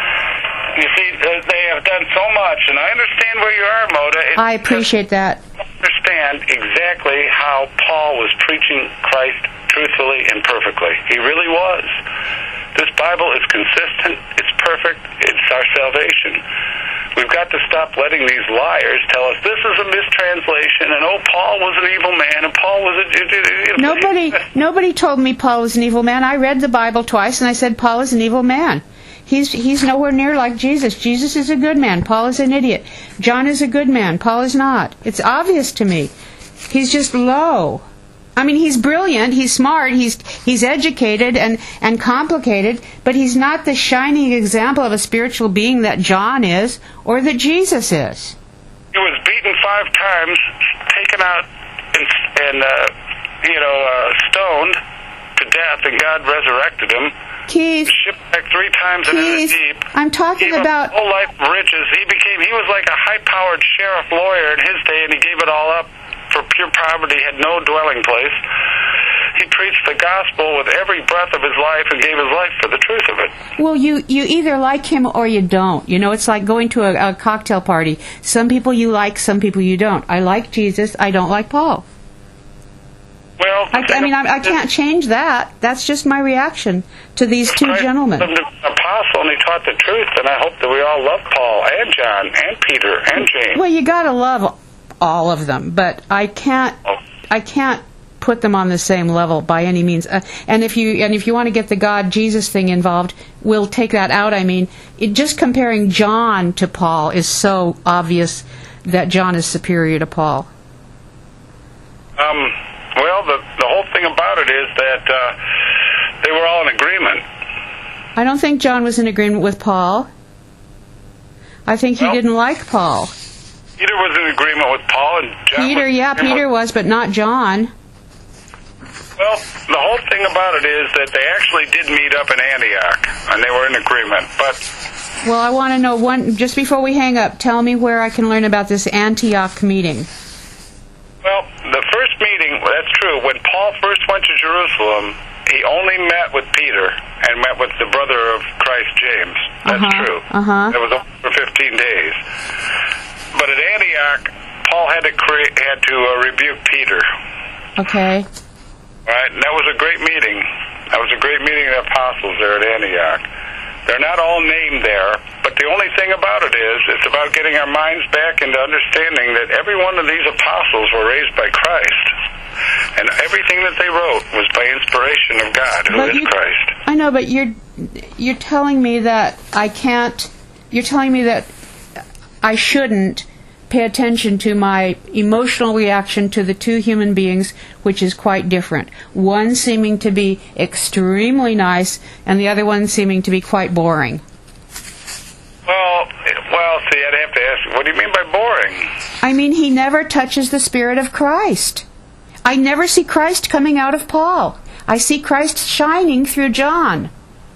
You see, they have done so much, and I understand where you are, Moda. It's I appreciate that. understand exactly how Paul was preaching Christ truthfully and perfectly. He really was. This Bible is consistent, it's perfect, it's our salvation. We've got to stop letting these liars tell us this is a mistranslation and oh, Paul was an evil man and Paul was a... Nobody, nobody told me Paul was an evil man. I read the Bible twice and I said Paul is an evil man. He's he's nowhere near like Jesus. Jesus is a good man. Paul is an idiot. John is a good man. Paul is not. It's obvious to me. He's just low. I mean, he's brilliant. He's smart. He's he's educated and, and complicated, but he's not the shining example of a spiritual being that John is or that Jesus is. He was beaten five times, taken out and, and uh, you know, uh, stoned to death, and God resurrected him. Keith, Shipwrecked three times and in the Keith, deep. I'm talking Gave about... up whole life riches. He became, he was like a high-powered sheriff lawyer in his day, and he gave it all up for pure poverty, had no dwelling place. He preached the gospel with every breath of his life and gave his life for the truth of it. Well, you, you either like him or you don't. You know, it's like going to a, a cocktail party. Some people you like, some people you don't. I like Jesus. I don't like Paul. Well, I, I mean, I, I can't change that. That's just my reaction to these two Christ gentlemen. was an apostle, and he taught the truth, and I hope that we all love Paul and John and Peter and James. Well, you got to love all of them, but I can't. Oh. I can't put them on the same level by any means. Uh, and if you and if you want to get the God Jesus thing involved, we'll take that out. I mean, it, just comparing John to Paul is so obvious that John is superior to Paul. Um. Well, the the whole thing about it is that uh, they were all in agreement. I don't think John was in agreement with Paul. I think he Well, didn't like Paul. Peter was in agreement with Paul, and John Peter, was yeah, in agreement Peter was, but not John. Well, the whole thing about it is that they actually did meet up in Antioch, and they were in agreement. But Well, I want to know, one just before we hang up, tell me where I can learn about this Antioch meeting. well, the first meeting, that's true. When Paul first went to Jerusalem, he only met with Peter and met with the brother of Christ, James. That's Uh-huh, true. uh-huh. That was over fifteen days. But at Antioch, Paul had to create, had to uh, rebuke Peter. Okay. Right, and that was a great meeting. That was a great meeting of the apostles there at Antioch. They're not all named there, but the only thing about it is it's about getting our minds back into understanding that every one of these apostles were raised by Christ. And everything that they wrote was by inspiration of God, who But is you- Christ. I know, but you're you're telling me that I can't. You're telling me that I shouldn't pay attention to my emotional reaction to the two human beings, which is quite different. One seeming to be extremely nice, and the other one seeming to be quite boring. Well, well, see, I'd have to ask you, what do you mean by boring? I mean, he never touches the Spirit of Christ. I never see Christ coming out of Paul. I see Christ shining through John.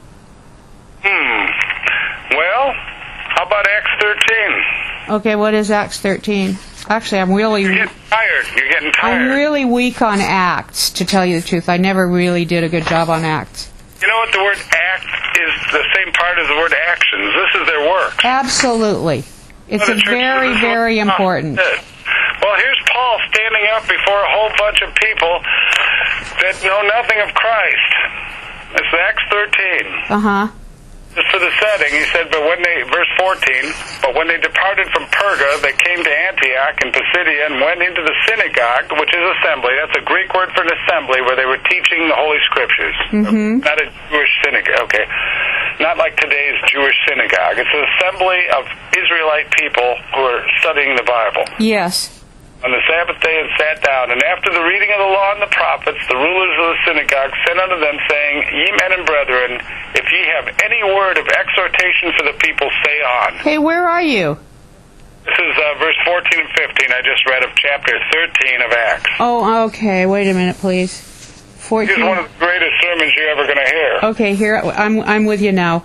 Hmm. Well, how about Acts thirteen? Okay, what is Acts thirteen? Actually, I'm really... You're getting tired. You're getting tired. I'm really weak on Acts, to tell you the truth. I never really did a good job on Acts. You know what? The word act is the same part as the word actions. This is their work. Absolutely. It's a very, very important. Well, here's Paul standing up before a whole bunch of people that know nothing of Christ. It's Acts thirteen. Uh-huh. Just for the setting, he said, but when they, verse fourteen, but when they departed from Perga, they came to Antioch in Pisidia and went into the synagogue, which is assembly. That's a Greek word for an assembly where they were teaching the Holy Scriptures. Mm-hmm. Not a Jewish synagogue, okay. Not like today's Jewish synagogue. It's an assembly of Israelite people who are studying the Bible. Yes. On the Sabbath day and sat down, and after the reading of the law and the prophets, the rulers of the synagogue sent unto them, saying, Ye men and brethren, if ye have any word of exhortation for the people, say on. Hey, where are you? This is uh, verse fourteen and fifteen I just read of chapter thirteen of Acts. Oh, okay. Wait a minute, please. fourteen. This is one of the greatest sermons you're ever going to hear. Okay, here, I'm, I'm with you now.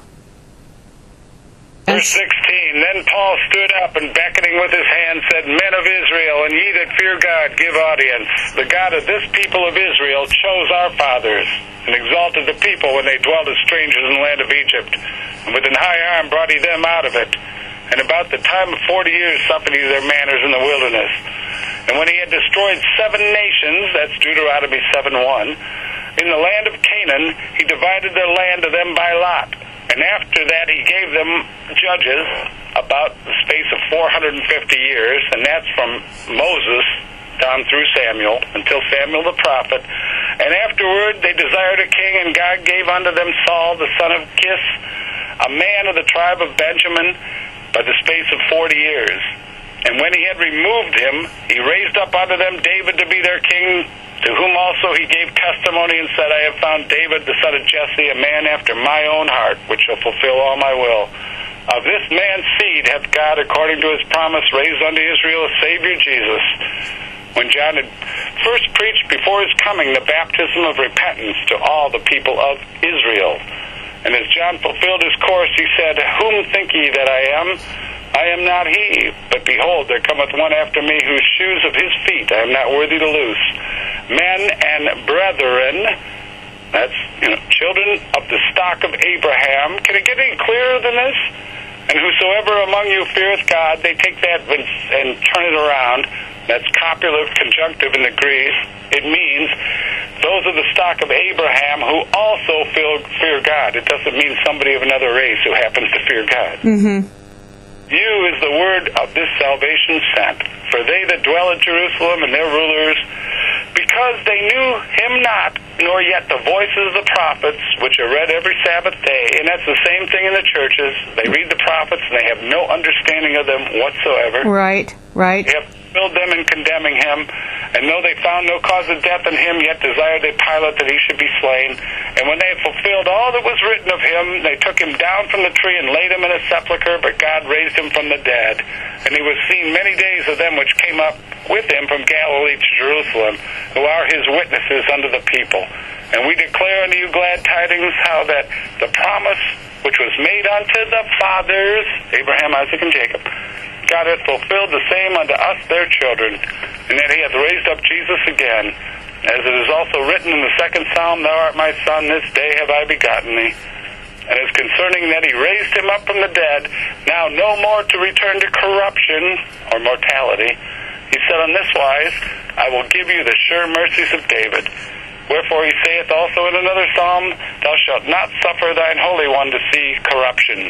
Verse sixteen, then Paul stood up and beckoning with his hand said, Men of Israel, and ye that fear God, give audience. The God of this people of Israel chose our fathers, and exalted the people when they dwelt as strangers in the land of Egypt. And with an high arm brought he them out of it. And about the time of forty years suffered he their manners in the wilderness. And when he had destroyed seven nations, that's Deuteronomy seven one, in the land of Canaan, he divided their land to them by lot. And after that he gave them judges about the space of four hundred fifty years, and that's from Moses down through Samuel, until Samuel the prophet. And afterward they desired a king, and God gave unto them Saul the son of Kis, a man of the tribe of Benjamin, by the space of forty years. And when he had removed him, he raised up unto them David to be their king, to whom also he gave testimony and said, I have found David the son of Jesse, a man after my own heart, which shall fulfill all my will. Of this man's seed hath God, according to his promise, raised unto Israel a Savior Jesus. When John had first preached before his coming the baptism of repentance to all the people of Israel. And as John fulfilled his course, he said, Whom think ye that I am? I am not he, but behold, there cometh one after me, whose shoes of his feet I am not worthy to loose. Men and brethren, that's, you know, children of the stock of Abraham. Can it get any clearer than this? And whosoever among you feareth God, they take that and, and turn it around. That's copulative conjunctive in the Greek. It means those of the stock of Abraham who also fear, fear God. It doesn't mean somebody of another race who happens to fear God. Mm-hmm. You is the word of this salvation sent. For they that dwell at Jerusalem and their rulers, because they knew him not, nor yet the voices of the prophets, which are read every Sabbath day. And that's the same thing in the churches. They read the prophets and they have no understanding of them whatsoever. Right, right. They have filled them in condemning him. And though they found no cause of death in him, yet desired they Pilate that he should be slain. And when they had fulfilled all that was written of him, they took him down from the tree and laid him in a sepulchre, but God raised him from the dead. And he was seen many days of them which came up with him from Galilee to Jerusalem, who are his witnesses unto the people. And we declare unto you glad tidings, how that the promise which was made unto the fathers, Abraham, Isaac, and Jacob, God hath fulfilled the same unto us their children, and that he hath raised up Jesus again, as it is also written in the second psalm, Thou art my son, this day have I begotten thee. And as concerning that he raised him up from the dead, now no more to return to corruption, or mortality, he said on this wise, I will give you the sure mercies of David. Wherefore he saith also in another psalm, Thou shalt not suffer thine Holy One to see corruption.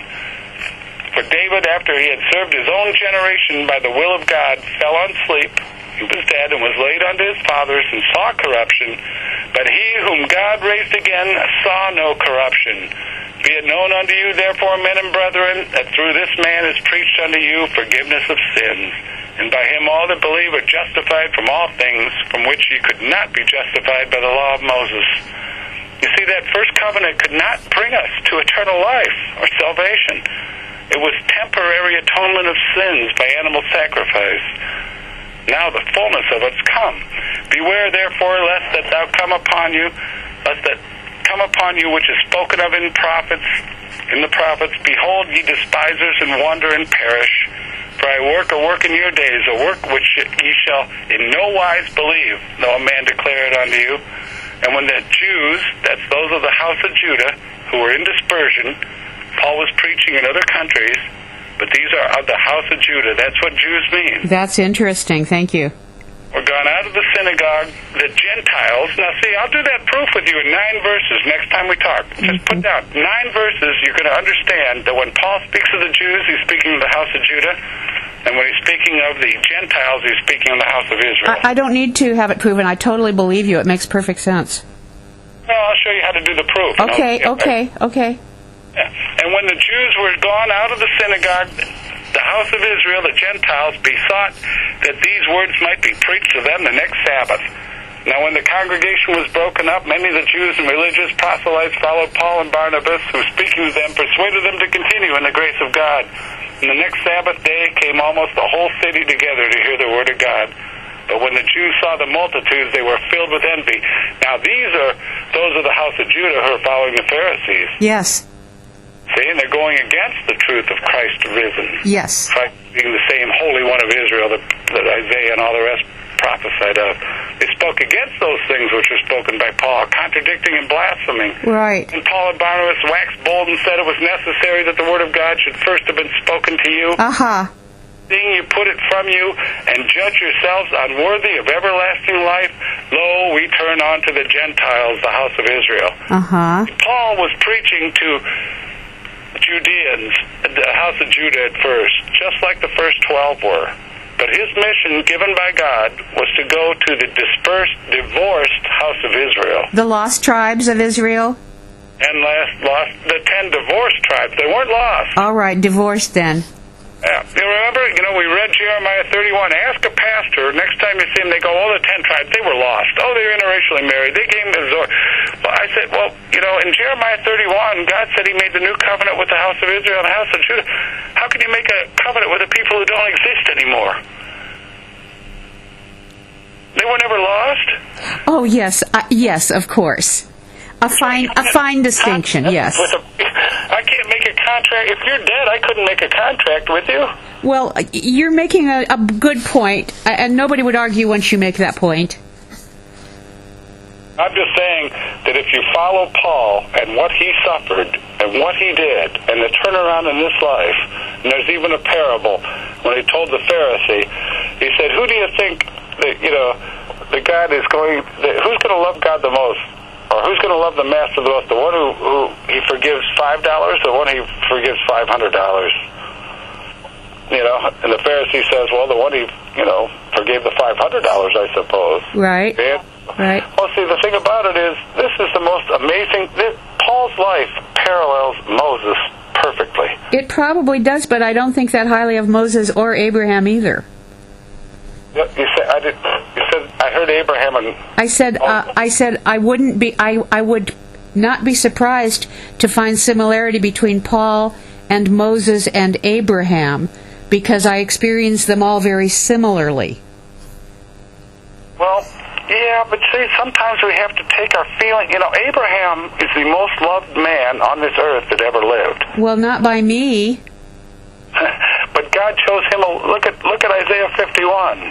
For David, after he had served his own generation by the will of God, fell on sleep. He was dead and was laid unto his fathers, and saw corruption. But he whom God raised again saw no corruption. Be it known unto you, therefore, men and brethren, that through this man is preached unto you forgiveness of sins. And by him all that believe are justified from all things from which ye could not be justified by the law of Moses. You see, that first covenant could not bring us to eternal life or salvation. It was temporary atonement of sins by animal sacrifice. Now the fullness of it's come. Beware therefore lest that thou come upon you lest that come upon you which is spoken of in prophets, in the prophets, behold, ye despisers, and wander and perish. For I work a work in your days, a work which ye shall in no wise believe, though a man declare it unto you. And when the Jews, that's those of the house of Judah, who were in dispersion, Paul was preaching in other countries, but these are of the house of Judah. That's what Jews mean. That's interesting. Thank you. Were gone out of the synagogue, the Gentiles. Now see, I'll do that proof with you in nine verses next time we talk. Just mm-hmm. put down nine verses, you're going to understand that when Paul speaks of the Jews, he's speaking of the house of Judah, and when he's speaking of the Gentiles, he's speaking of the house of Israel. I, I don't need to have it proven. I totally believe you. It makes perfect sense. Well, I'll show you how to do the proof. Okay, okay, okay. Yeah. And when the Jews were gone out of the synagogue, the house of Israel, the Gentiles, besought that these words might be preached to them the next Sabbath. Now when the congregation was broken up, many of the Jews and religious proselytes followed Paul and Barnabas, who speaking to them persuaded them to continue in the grace of God. And the next Sabbath day came almost the whole city together to hear the word of God. But when the Jews saw the multitudes, they were filled with envy. Now these are those of the house of Judah who are following the Pharisees. Yes. See, and they're going against the truth of Christ risen. Yes. Christ being the same Holy One of Israel that, that Isaiah and all the rest prophesied of. They spoke against those things which were spoken by Paul, contradicting and blaspheming. Right. And Paul and Barnabas waxed bold and said it was necessary that the word of God should first have been spoken to you. Uh-huh. Seeing you put it from you, and judge yourselves unworthy of everlasting life, lo, we turn on to the Gentiles, the house of Israel. Uh-huh. Paul was preaching to Judeans, the house of Judah at first, just like the first twelve were. But his mission given by God was to go to the dispersed, divorced house of Israel. The lost tribes of Israel? And last, lost the ten divorced tribes. They weren't lost. All right, divorced then. Yeah. You remember, you know, we read Jeremiah thirty-one. Ask a pastor, next time you see them, they go, oh, the ten tribes, they were lost. Oh, they were interracially married. They came to Zor. Well, I said, well, you know, in Jeremiah thirty-one, God said he made the new covenant with the house of Israel and the house of Judah. How can you make a covenant with the people who don't exist anymore? They were never lost? Oh, yes. Uh, yes, of course. A fine, a fine distinction, yes. I can't make a contract. If you're dead, I couldn't make a contract with you. Well, you're making a, a good point, and nobody would argue once you make that point. I'm just saying that if you follow Paul and what he suffered and what he did and the turnaround in this life, and there's even a parable when he told the Pharisee, he said, who do you think that, you know, the God is going, that, who's going to love God the most? Or who's going to love the master the most? The one who, who he forgives five dollars, or the one he forgives five hundred dollars? You know, and the Pharisee says, well, the one he, you know, forgave the five hundred dollars, I suppose. Right. And, right. Well, see, the thing about it is, this is the most amazing, this, Paul's life parallels Moses perfectly. It probably does, but I don't think that highly of Moses or Abraham either. You said I did. You said I heard Abraham and. I said uh, I said I wouldn't be. I I would not be surprised to find similarity between Paul and Moses and Abraham, because I experienced them all very similarly. Well, yeah, but see, sometimes we have to take our feeling. You know, Abraham is the most loved man on this earth that ever lived. Well, not by me. But God chose him. A, look at look at Isaiah fifty-one.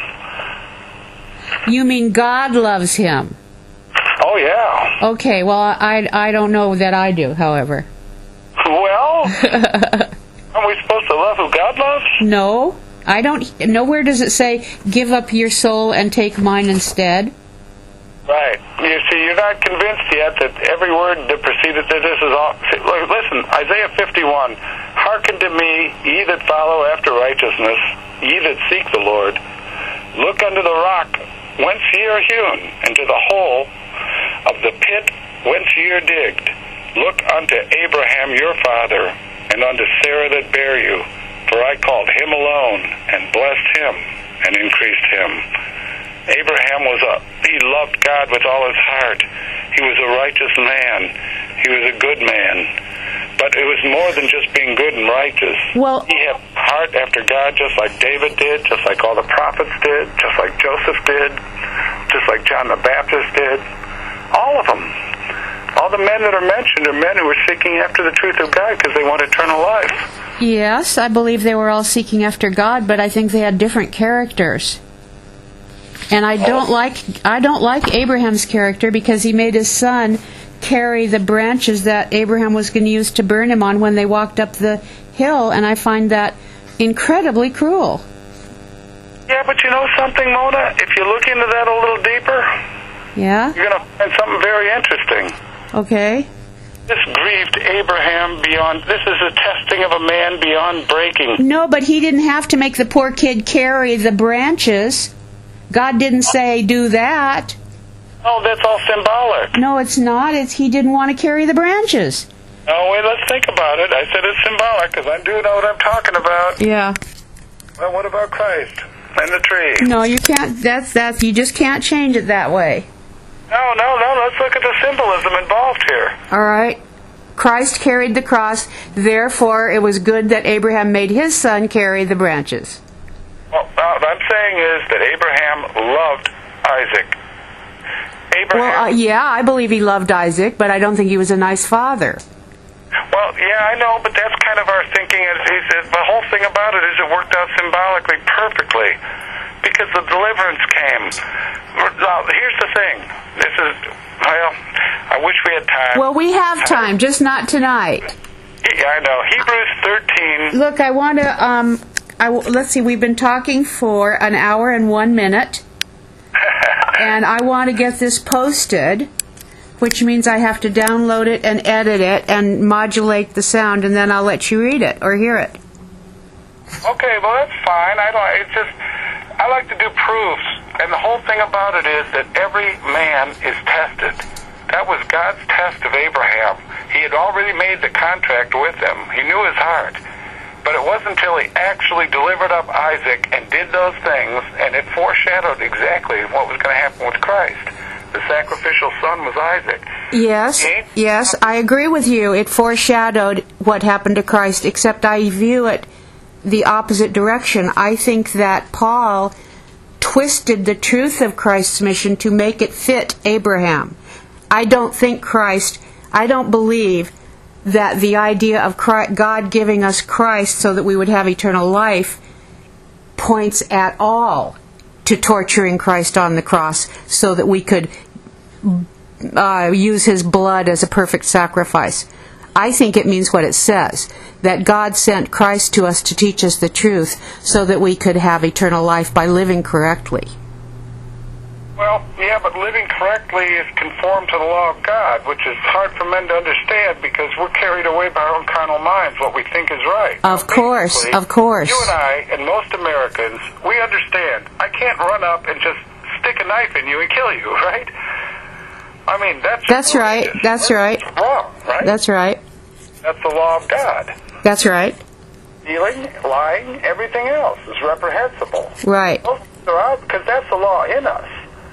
You mean God loves him? Oh yeah. Okay. Well, I I don't know that I do. However. Well, aren't we supposed to love who God loves? No, I don't. Nowhere does it say give up your soul and take mine instead. Right. You see, you're not convinced yet that every word that proceeded to this is all. See, look, listen, Isaiah fifty-one. Hearken to me, ye that follow after righteousness, ye that seek the Lord. Look unto the rock whence ye are hewn, and to the hole of the pit whence ye are digged. Look unto Abraham your father, and unto Sarah that bare you. For I called him alone, and blessed him, and increased him. Abraham was a, he loved God with all his heart. He was a righteous man. He was a good man. But it was more than just being good and righteous. Well, he had a heart after God, just like David did, just like all the prophets did, just like Joseph did, just like John the Baptist did. All of them. All the men that are mentioned are men who are seeking after the truth of God because they want eternal life. Yes, I believe they were all seeking after God, but I think they had different characters. And I don't like I don't like Abraham's character because he made his son carry the branches that Abraham was going to use to burn him on when they walked up the hill, and I find that incredibly cruel. Yeah, but you know something, Mona? If you look into that a little deeper, yeah, you're going to find something very interesting. Okay. This grieved Abraham beyond, this is a testing of a man beyond breaking. No, but he didn't have to make the poor kid carry the branches. God didn't say do that. Oh, that's all symbolic. No, it's not. It's he didn't want to carry the branches. Oh, wait, let's think about it. I said it's symbolic because I do know what I'm talking about. Yeah. Well, what about Christ and the tree? No, you can't. That's that. You just can't change it that way. No, no, no. Let's look at the symbolism involved here. All right. Christ carried the cross. Therefore, it was good that Abraham made his son carry the branches. Well, uh, what I'm saying is that Abraham loved Isaac. Abraham. Well, uh, yeah, I believe he loved Isaac, but I don't think he was a nice father. Well, yeah, I know, but that's kind of our thinking. Is, is, the whole thing about it is it worked out symbolically perfectly because the deliverance came. Now, here's the thing. This is, well, I wish we had time. Well, we have time, just not tonight. Yeah, I know. Hebrews thirteen. Look, I want to, um, I, let's see, we've been talking for an hour and one minute. And I want to get this posted, which means I have to download it and edit it and modulate the sound, and then I'll let you read it or hear it. Okay, well, that's fine. I don't, it's just, I like to do proofs, and the whole thing about it is that every man is tested. That was God's test of Abraham. He had already made the contract with him. He knew his heart. But it wasn't until he actually delivered up Isaac and did those things, and it foreshadowed exactly what was going to happen with Christ. The sacrificial son was Isaac. Yes, yes, I agree with you. It foreshadowed what happened to Christ, except I view it the opposite direction. I think that Paul twisted the truth of Christ's mission to make it fit Abraham. I don't think Christ, I don't believe that the idea of Christ, God giving us Christ so that we would have eternal life points at all to torturing Christ on the cross so that we could uh, use his blood as a perfect sacrifice. I think it means what it says, that God sent Christ to us to teach us the truth so that we could have eternal life by living correctly. Well, yeah, but living correctly is conformed to the law of God, which is hard for men to understand because we're carried away by our own carnal minds, what we think is right. Of course, of course. You and I, and most Americans, we understand. I can't run up and just stick a knife in you and kill you, right? I mean, that's... That's right, that's right. That's wrong, right? That's right. That's the law of God. That's right. Stealing, lying, everything else is reprehensible. Right. Those are out because that's the law in us.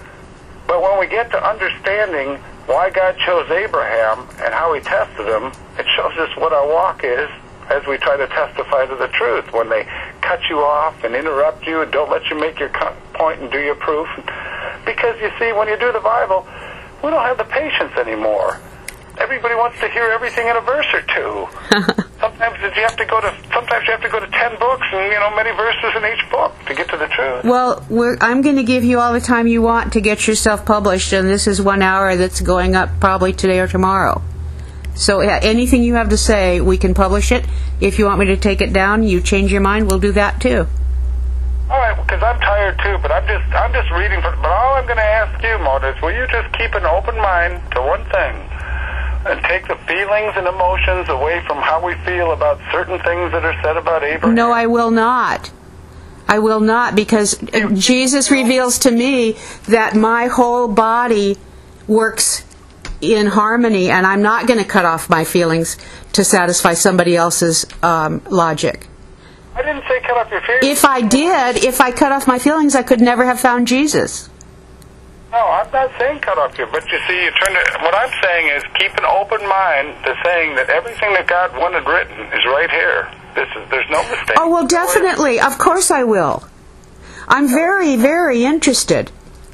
But when we get to understanding why God chose Abraham and how he tested him, it shows us what our walk is as we try to testify to the truth. When they cut you off and interrupt you and don't let you make your point and do your proof. Because, you see, when you do the Bible, we don't have the patience anymore. Everybody wants to hear everything in a verse or two. Sometimes you have to go to sometimes you have to go to ten books and, you know, many verses in each book to get to the truth. Well, we're, I'm going to give you all the time you want to get yourself published, and this is one hour that's going up probably today or tomorrow. So uh, anything you have to say, we can publish it. If you want me to take it down, you change your mind, we'll do that too. All right, because I'm tired too, but I'm just I'm just reading. For, but all I'm going to ask you, Mona, is will you just keep an open mind to one thing? And take the feelings and emotions away from how we feel about certain things that are said about Abraham? No, I will not. I will not, because Jesus reveals to me that my whole body works in harmony, and I'm not going to cut off my feelings to satisfy somebody else's um, logic. I didn't say cut off your feelings. If I did, if I cut off my feelings, I could never have found Jesus. No, I'm not saying cut off your, but you see, you turn to, what I'm saying is keep an open mind to saying that everything that God wanted written is right here. This is, there's no mistake. Oh, well, definitely. Of course I will. I'm very, very interested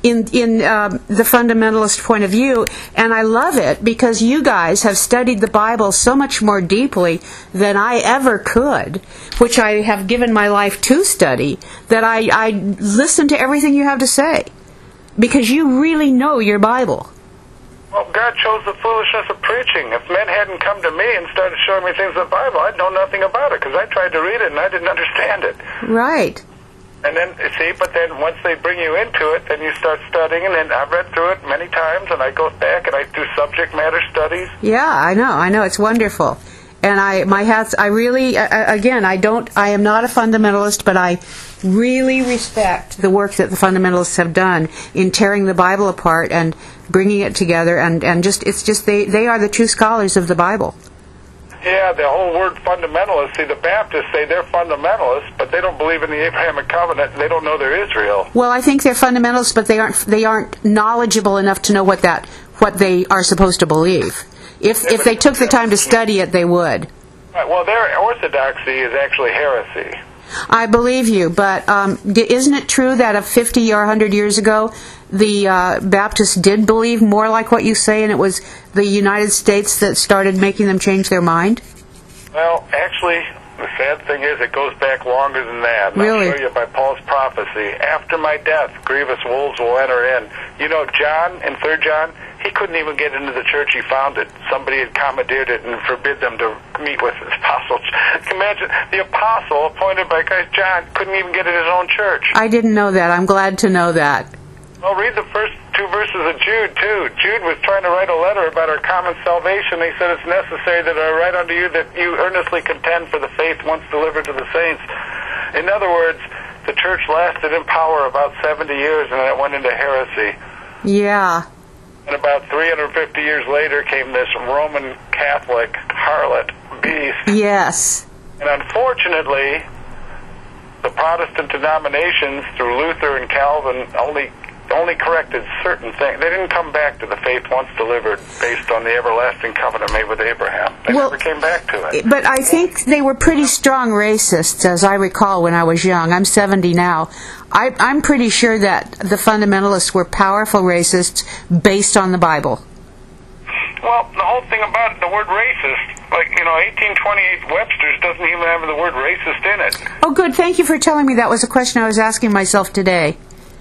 in in uh, the fundamentalist point of view, and I love it because you guys have studied the Bible so much more deeply than I ever could, which I have given my life to study, that I, I listen to everything you have to say, because you really know your Bible. Well, God chose the foolishness of preaching. If men hadn't come to me and started showing me things in the Bible, I'd know nothing about it, because I tried to read it and I didn't understand it. Right. And then, see, but then once they bring you into it, then you start studying, and then I've read through it many times, and I go back and I do subject matter studies. Yeah, I know, I know, it's wonderful. And I, my hats, I really, uh, again, I don't, I am not a fundamentalist, but I really respect the work that the fundamentalists have done in tearing the Bible apart and bringing it together, and, and just, it's just, they, they are the true scholars of the Bible. Yeah, the whole word fundamentalist, see, the Baptists say they're fundamentalists, but they don't believe in the Abrahamic covenant, and they don't know they're Israel. Well, I think they're fundamentalists, but they aren't, they aren't knowledgeable enough to know what that, what they are supposed to believe. If if they took the time to study it, they would. Right, well, their orthodoxy is actually heresy. I believe you, but um, isn't it true that of fifty or one hundred years ago, the uh, Baptists did believe more like what you say, and it was the United States that started making them change their mind? Well, actually, the sad thing is it goes back longer than that. And Really? I'll show you by Paul's prophecy. After my death, grievous wolves will enter in. You know, John, in Third John, he couldn't even get into the church he founded. Somebody had commandeered it and forbid them to meet with his apostles. Imagine, the apostle appointed by Christ, John, couldn't even get in his own church. I didn't know that. I'm glad to know that. Well, read the first two verses of Jude, too. Jude was trying to write a letter about our common salvation. He said, it's necessary that I write unto you that you earnestly contend for the faith once delivered to the saints. In other words, the church lasted in power about seventy years, and then it went into heresy. Yeah. And about three hundred fifty years later came this Roman Catholic harlot beast. Yes. And unfortunately, the Protestant denominations, through Luther and Calvin, only only corrected certain things. They didn't come back to the faith once delivered based on the everlasting covenant made with Abraham. They well, never came back to it. But I think they were pretty strong racists, as I recall when I was young. I'm seventy now. I, I'm pretty sure that the fundamentalists were powerful racists based on the Bible. Well, the whole thing about the word racist, like, you know, eighteen twenty-eight Webster's doesn't even have the word racist in it. Oh, good. Thank you for telling me that was a question I was asking myself today.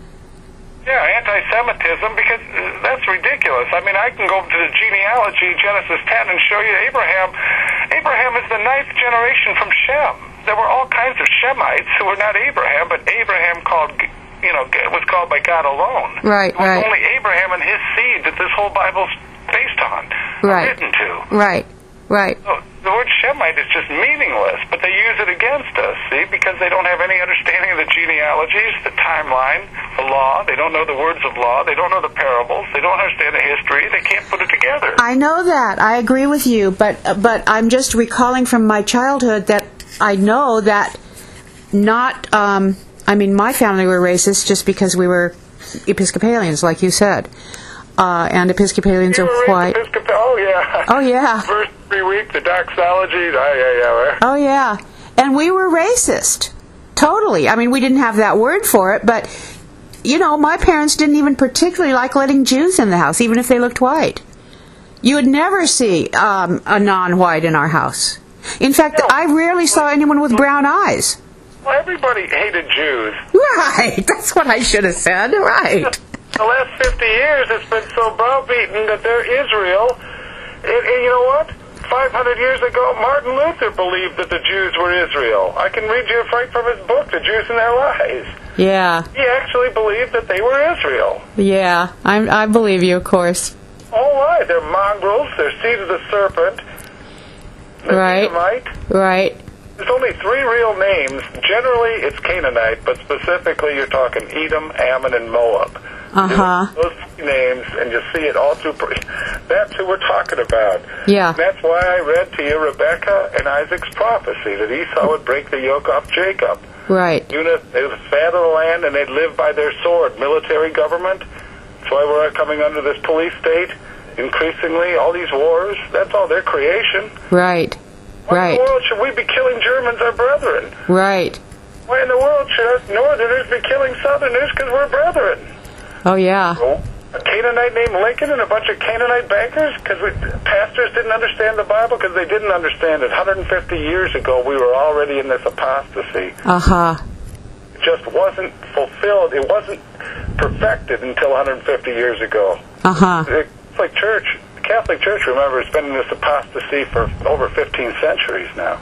Yeah, anti-Semitism, because uh, that's ridiculous. I mean, I can go to the genealogy, Genesis ten, and show you Abraham. Abraham is the ninth generation from Shem. There were all kinds of Shemites who were not Abraham, but Abraham called, you know, was called by God alone. Right, it was right. only Abraham and his seed that this whole Bible's based on, Right. written to. Right, right. So the word Shemite is just meaningless, but they use it against us, see, because they don't have any understanding of the genealogies, the timeline, the law. They don't know the words of law. They don't know the parables. They don't understand the history. They can't put it together. I know that. I agree with you, but but I'm just recalling from my childhood that I know that not, um, I mean, my family were racist just because we were Episcopalians, like you said. Uh, and Episcopalians you are were white. Episcopal- oh, yeah. Oh, yeah. First three weeks, the doxology. Oh, yeah, yeah. Oh, yeah. And we were racist. Totally. I mean, we didn't have that word for it, but, you know, my parents didn't even particularly like letting Jews in the house, even if they looked white. You would never see um, a non-white in our house. In fact, No. I rarely saw anyone with brown eyes. Well, everybody hated Jews. Right. That's what I should have said. Right. The last fifty years, it's been so browbeaten that they're Israel. And, and you know what? five hundred years ago, Martin Luther believed that the Jews were Israel. I can read you right from his book, The Jews and Their Lies. Yeah. He actually believed that they were Israel. Yeah. I, I believe you, of course. Oh, right. They're mongrels. They're seed of the serpent. They're Right. Edomite. Right. There's only three real names. Generally, it's Canaanite, but specifically, you're talking Edom, Ammon, and Moab. Uh-huh. Those three names, and you see it all through. That's who we're talking about. Yeah. And that's why I read to you Rebecca and Isaac's prophecy that Esau would break the yoke off Jacob. Right. Unit, they would fat of the land, and they'd live by their sword. Military government. That's why we're coming under this police state. Increasingly, all these wars. That's all their creation. Right. Why Right. in the world should we be killing Germans, our brethren? Right. Why in the world should us Northerners be killing Southerners because we're brethren? Oh, yeah. A Canaanite named Lincoln and a bunch of Canaanite bankers? Because pastors didn't understand the Bible? Because they didn't understand it. one hundred fifty years ago, we were already in this apostasy. Uh-huh. It just wasn't fulfilled. It wasn't perfected until one hundred fifty years ago. Uh-huh. The Catholic Church, the Catholic Church, remember, has been in this apostasy for over fifteen centuries now.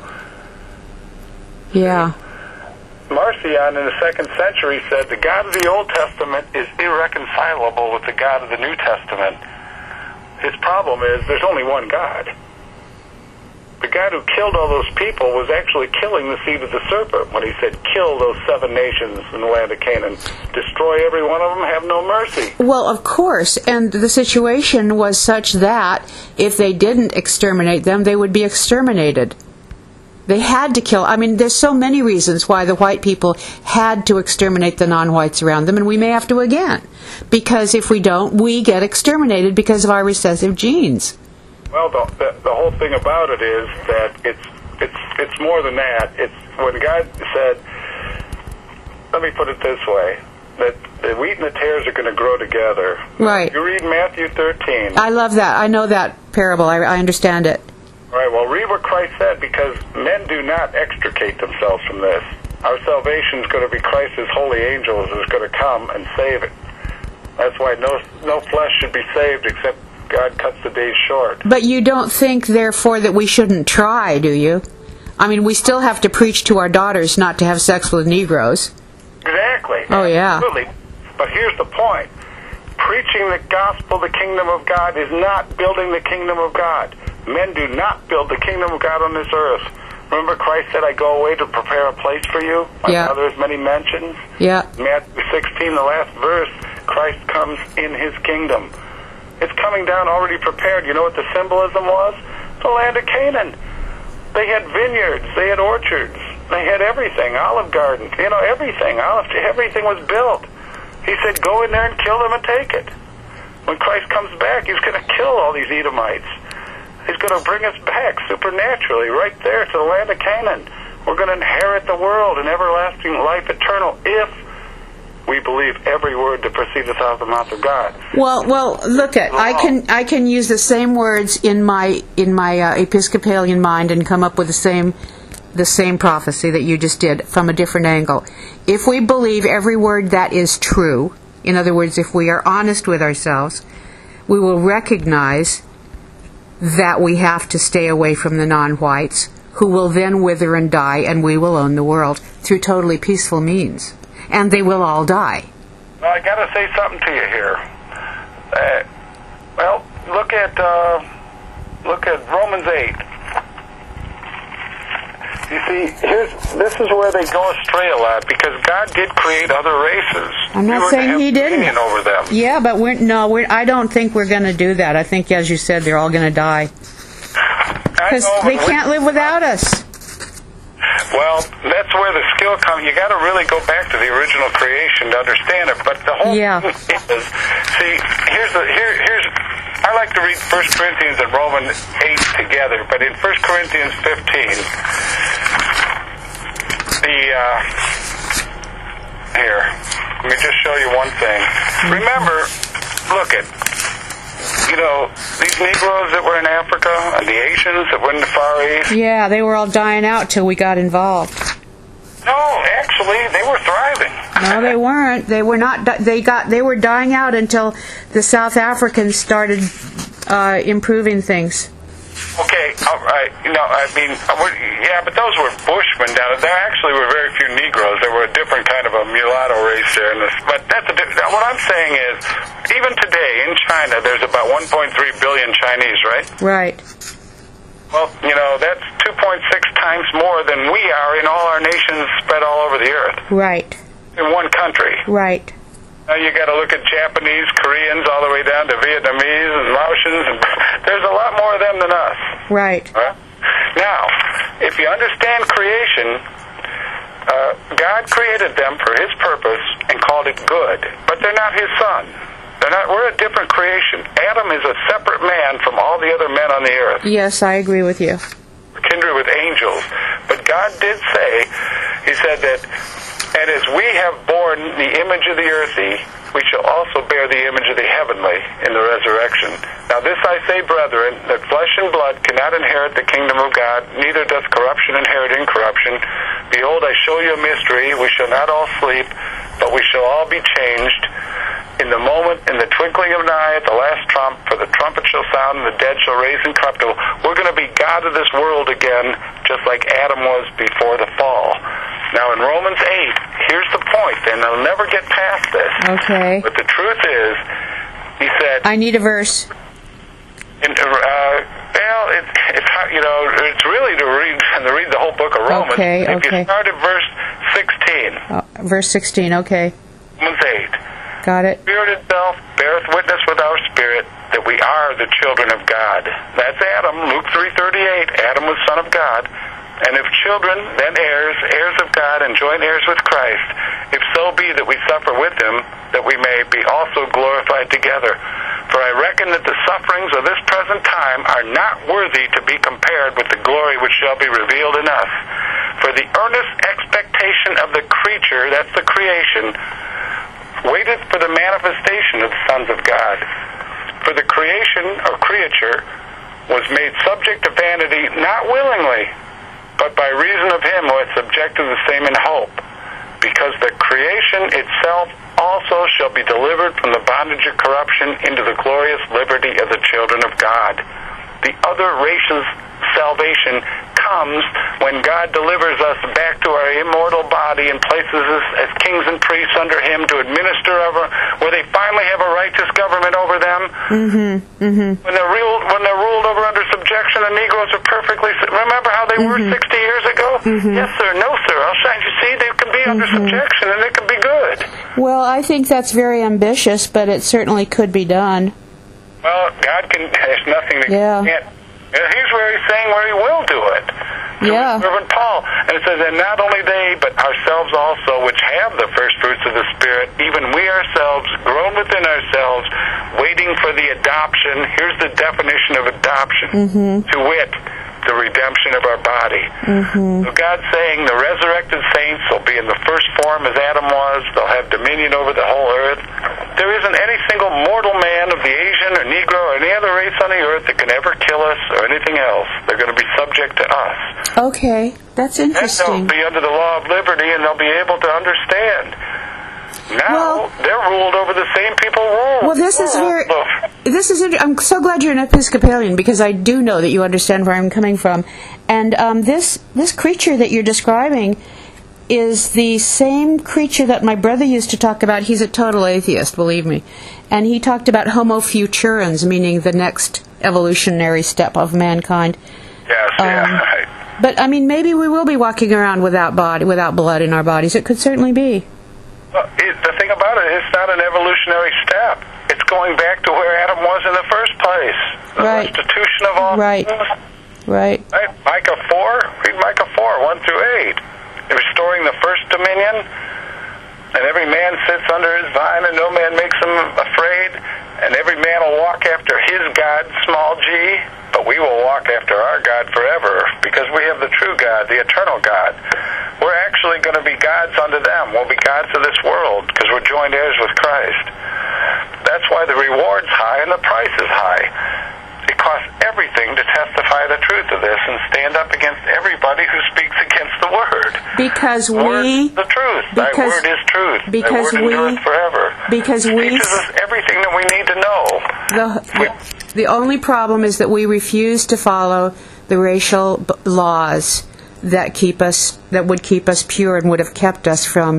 Yeah. Marcion in the second century said the God of the Old Testament is irreconcilable with the God of the New Testament. His problem is there's only one God. The God who killed all those people was actually killing the seed of the serpent when he said, kill those seven nations in the land of Canaan. Destroy every one of them, have no mercy. Well, of course, and the situation was such that if they didn't exterminate them, they would be exterminated. They had to kill. I mean, there's so many reasons why the white people had to exterminate the non-whites around them, and we may have to again. Because if we don't, we get exterminated because of our recessive genes. Well, the, the, the whole thing about it is that it's it's it's more than that. It's when God said, let me put it this way, that the wheat and the tares are going to grow together. Right. You read Matthew thirteen. I love that. I know that parable. I, I understand it. All right, well, read what Christ said, because men do not extricate themselves from this. Our salvation is going to be Christ's holy angels who's going to come and save it. That's why no no flesh should be saved except God cuts the days short. But you don't think, therefore, that we shouldn't try, do you? I mean, we still have to preach to our daughters not to have sex with Negroes. Exactly. Oh, yeah. Absolutely. But here's the point. Preaching the gospel, the kingdom of God, is not building the kingdom of God. Men do not build the kingdom of God on this earth. Remember Christ said, I go away to prepare a place for you? My Yeah. Father has many mansions. Yeah. Matthew sixteen, the last verse, Christ comes in his kingdom. It's coming down already prepared. You know what the symbolism was? The land of Canaan. They had vineyards. They had orchards. They had everything. Olive gardens. You know, everything. Olive, everything was built. He said, go in there and kill them and take it. When Christ comes back, he's going to kill all these Edomites. He's going to bring us back supernaturally right there to the land of Canaan. We're going to inherit the world in everlasting life eternal if we believe every word that proceedeth out of the mouth of God. Well, well, look at I can I can use the same words in my in my uh, Episcopalian mind and come up with the same the same prophecy that you just did from a different angle. If we believe every word that is true, in other words, if we are honest with ourselves, we will recognize that we have to stay away from the non-whites, who will then wither and die, and we will own the world through totally peaceful means. And they will all die. Well, I got to say something to you here. Uh, well, look at uh, look at Romans eight. You see, here's this is where they go astray a lot, because God did create other races. I'm not we were saying to have He didn't. dominion over them. Yeah, but we're no, we're, I don't think we're going to do that. I think, as you said, they're all going to die because they can't live without us. Well, that's where the skill comes. You got to really go back to the original creation to understand it. But the whole Yeah. thing is, see, here's the here here's. I like to read First Corinthians and Romans eight together, but in First Corinthians fifteen, the uh, here, let me just show you one thing. Remember, look at. You know, these Negroes that were in Africa and the Asians that were in the Far East. Yeah, they were all dying out till we got involved. No, actually, they were thriving. No, they weren't. They were not. di- They got. They were dying out until the South Africans started uh, improving things. Okay, all right. You know, I mean, we're, yeah, but those were Bushmen down there. There actually were very few Negroes. There were a different kind of a mulatto race there. In this, but that's a, di- what I'm saying is, even today in China, there's about one point three billion Chinese, right? Right. Well, you know, that's two point six times more than we are in all our nations spread all over the earth. Right. In one country. Right. Now you got to look at Japanese, Koreans, all the way down to Vietnamese and Laotians, and there's a lot more of them than us. Right. Huh? Now, if you understand creation, uh, God created them for His purpose and called it good, but they're not His son. They're not. We're a different creation. Adam is a separate man from all the other men on the earth. Yes, I agree with you. We're kindred with angels, but God did say, He said that And as we have borne the image of the earthy, we shall also bear the image of the heavenly in the resurrection. Now this I say, brethren, that flesh and blood cannot inherit the kingdom of God, neither doth corruption inherit incorruption. Behold, I show you a mystery. We shall not all sleep, but we shall all be changed in the moment, in the twinkling of an eye, at the last trump, for the trumpet shall sound, and the dead shall raise incorruptible. We're going to be God of this world again, just like Adam was before the fall. Now in Romans eight, here's the point, and they'll never get past this. Okay. But the truth is, he said... I need a verse. In, uh, well, it, it's you know, it's really to read and to read the whole book of Romans. Okay, if okay. you start at verse sixteen. Oh, verse sixteen, okay. Romans eight. Got it. Spirit itself beareth witness with our spirit that we are the children of God. That's Adam, Luke three thirty-eight. Adam was son of God. And if children, then heirs, heirs of God, and joint heirs with Christ, if so be that we suffer with him, that we may be also glorified together. For I reckon that the sufferings of this present time are not worthy to be compared with the glory which shall be revealed in us. For the earnest expectation of the creature, that's the creation, waited for the manifestation of the sons of God. For the creation, or creature, was made subject to vanity, not willingly, but by reason of him who is subjected the same in hope, because the creation itself also shall be delivered from the bondage of corruption into the glorious liberty of the children of God. The other race's salvation comes when God delivers us back to our immortal body and places us as kings and priests under him to administer over, where they finally have a righteous government over them. Mm-hmm. Mm-hmm. When they're ruled, when they're ruled over under subjection, the Negroes are perfectly. Remember how they mm-hmm. were sixty years ago? Mm-hmm. Yes, sir. No, sir. I'll shine. You see, they can be under Mm-hmm. subjection, and it can be good. Well, I think that's very ambitious, but it certainly could be done. Well, God can. There's nothing that Yeah. can't. Here's where he's saying where he will do it. So Yeah. Reverend Paul, and it says, and not only they, but ourselves also, which have the first fruits of the Spirit, even we ourselves, grown within ourselves, waiting for the adoption. Here's the definition of adoption. Mm-hmm. To wit, the redemption of our body. Mm-hmm. So God's saying the resurrected saints will be in the first form as Adam was. They'll have dominion over the whole earth. There isn't any single mortal man of the Asian or Negro or any other race on the earth that can ever kill us or anything else. They're going to be subject to us. Okay, that's And interesting. they'll be under the law of liberty, and they'll be able to understand. Now, Well- they're ruled over the same people ruled. Well, this is very. So- This is. inter- I'm so glad you're an Episcopalian because I do know that you understand where I'm coming from, and um, this this creature that you're describing is the same creature that my brother used to talk about. He's a total atheist, believe me, and he talked about Homo futurans, meaning the next evolutionary step of mankind. Yes, Um, yeah, right. But I mean, maybe we will be walking around without body, without blood in our bodies. It could certainly be. Well, it, the thing about it, it's not an evolutionary step. It's going back to where Adam was in the first place. The Right. restitution of all Right. things. Right. Right? Micah four, read Micah four, one through eight. Restoring the first dominion, and every man sits under his vine, and no man makes him afraid, and every man will walk after his God, small g, but we will walk after our God forever, because we have the true God, the eternal God. We're actually going to be gods unto them. We'll be gods of this world, because we're joined heirs with Christ. That's why the reward's high and the price is high. It costs everything to testify the truth of this and stand up against everybody who speaks against the Word. Because The Word we. is the truth. Thy because- Word is truth. because Thy Word we- endureth forever. because it we- teaches us everything that we need to know. The, the, the only problem is that we refuse to follow the racial b- laws that keep us, that would keep us pure and would have kept us from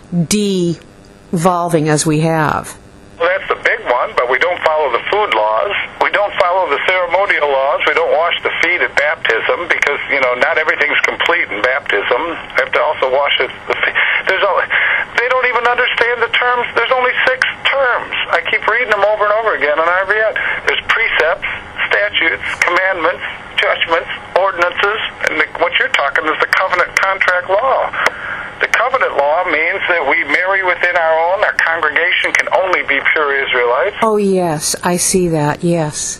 devolving as we have. Well, that's the big one, but we don't follow the food laws. We don't follow the ceremonial laws. We don't wash the feet at baptism because, you know, not everything's complete in baptism. We have to also wash it, the feet. There's all, they don't even understand the terms. There's only six terms. I keep reading them over and over again, and I read. There's precepts, statutes, commandments, judgments, ordinances, and the, what you're talking is the covenant contract law. The covenant law means that we marry within our own. Our congregation can only be pure Israelites. Oh, yes, I see that, yes.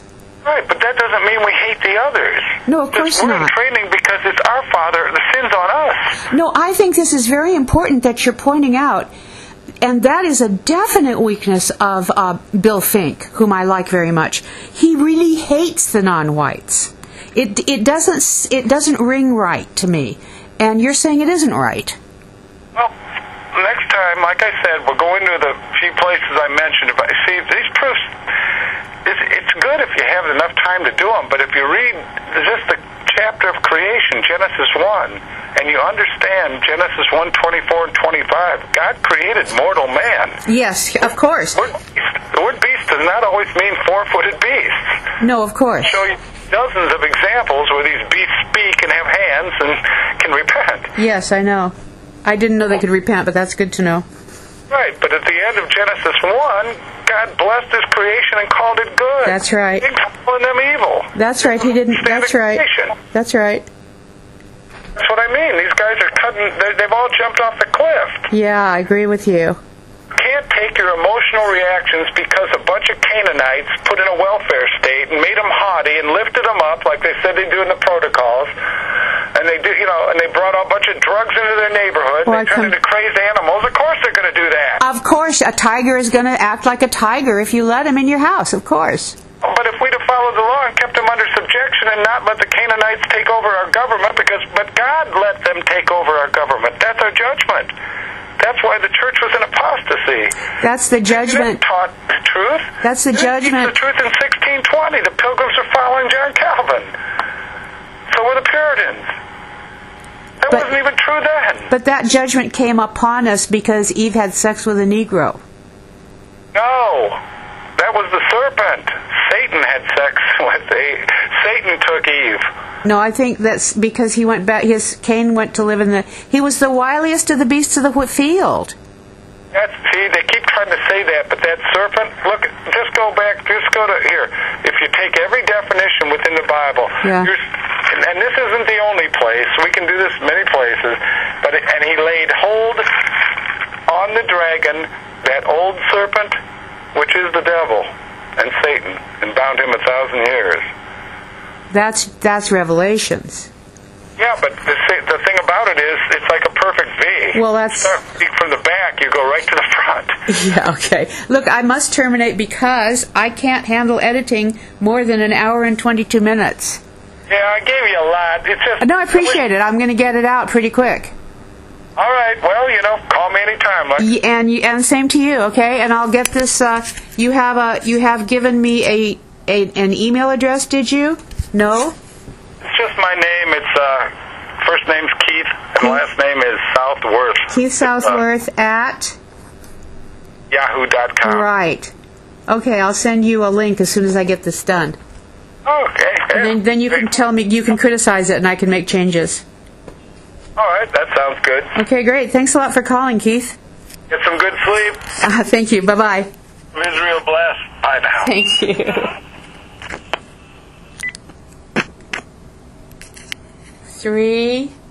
Right, but that doesn't mean we hate the others. No, of course we're not. in training because it's our Father. The sin's on us. No, I think this is very important that you're pointing out, and that is a definite weakness of uh, Bill Fink, whom I like very much. He really hates the non-whites. It it doesn't it doesn't ring right to me, and you're saying it isn't right. Well, next time, like I said, we'll go into the few places I mentioned. About, see, these proofs, it's, it's good if you have enough time to do them, but if you read just the chapter of creation, Genesis one, and you understand Genesis one, twenty-four and twenty-five, God created mortal man. Yes, of course. The word beast, the word beast does not always mean four-footed beasts. No, of course. I'll show you dozens of examples where these beasts speak and have hands and can repent. Yes, I know. I didn't know they could repent, but that's good to know. Right, but at the end of Genesis one, God blessed His creation and called it good. That's right. He calling them evil. That's right. He didn't. That's right. That's right. That's what I mean. These guys are cutting. They've all jumped off the cliff. Yeah, I agree with you. You can't take your emotional reactions because a bunch of Canaanites put in a welfare state and made them haughty and lifted them up like they said they do in the protocols. And they do, you know, and they brought a bunch of drugs into their neighborhood. Well, and they turned into crazy animals. Of course they're going to do that. Of course, a tiger is going to act like a tiger if you let him in your house, of course. But if we'd have followed the law and kept them under subjection and not let the Canaanites take over our government, because but God let them take over our government. That's our judgment. That's why the church was in apostasy. That's the judgment. They taught the truth. That's the They judgment. teach the truth in sixteen twenty. The Pilgrims are following John Calvin. So were the Puritans. That But- wasn't even true then. But that judgment came upon us because Eve had sex with a Negro. No, that was the serpent. Satan had sex with Eve. Satan took Eve. No, I think that's because he went back. His Cain went to live in the. He was the wiliest of the beasts of the field. That's, see, they keep trying to say that, but that serpent, look, just go back, just go to, here, if you take every definition within the Bible, Yeah. you're, and, and this isn't the only place, we can do this many places, but, it, and he laid hold on the dragon, that old serpent, which is the devil, and Satan, and bound him a thousand years. That's that's Revelations. Yeah, but the, the thing about it is, it's like a perfect V. Well, that's- You start from the back, you go right to the front. Yeah, okay. Look, I must terminate because I can't handle editing more than an hour and twenty-two minutes. Yeah, I gave you a lot. It's just... No, I appreciate it. I'm going to get it out pretty quick. All right, well, you know, call me anytime. Like, Y- And you, and same to you, okay? And I'll get this. Uh, you have a you have given me a, a an email address, did you? No. it's just my name. It's uh, first name's Keith, and Keith. last name is Southworth. Keith Southworth at Yahoo dot com. right. Okay, I'll send you a link as soon as I get this done. Okay. And then then you can tell me, you can criticize it, and I can make changes. All right, that sounds good. Okay, great. Thanks a lot for calling, Keith. Get some good sleep. Uh, thank you. Bye bye. Israel bless. Bye now. Thank you. Three.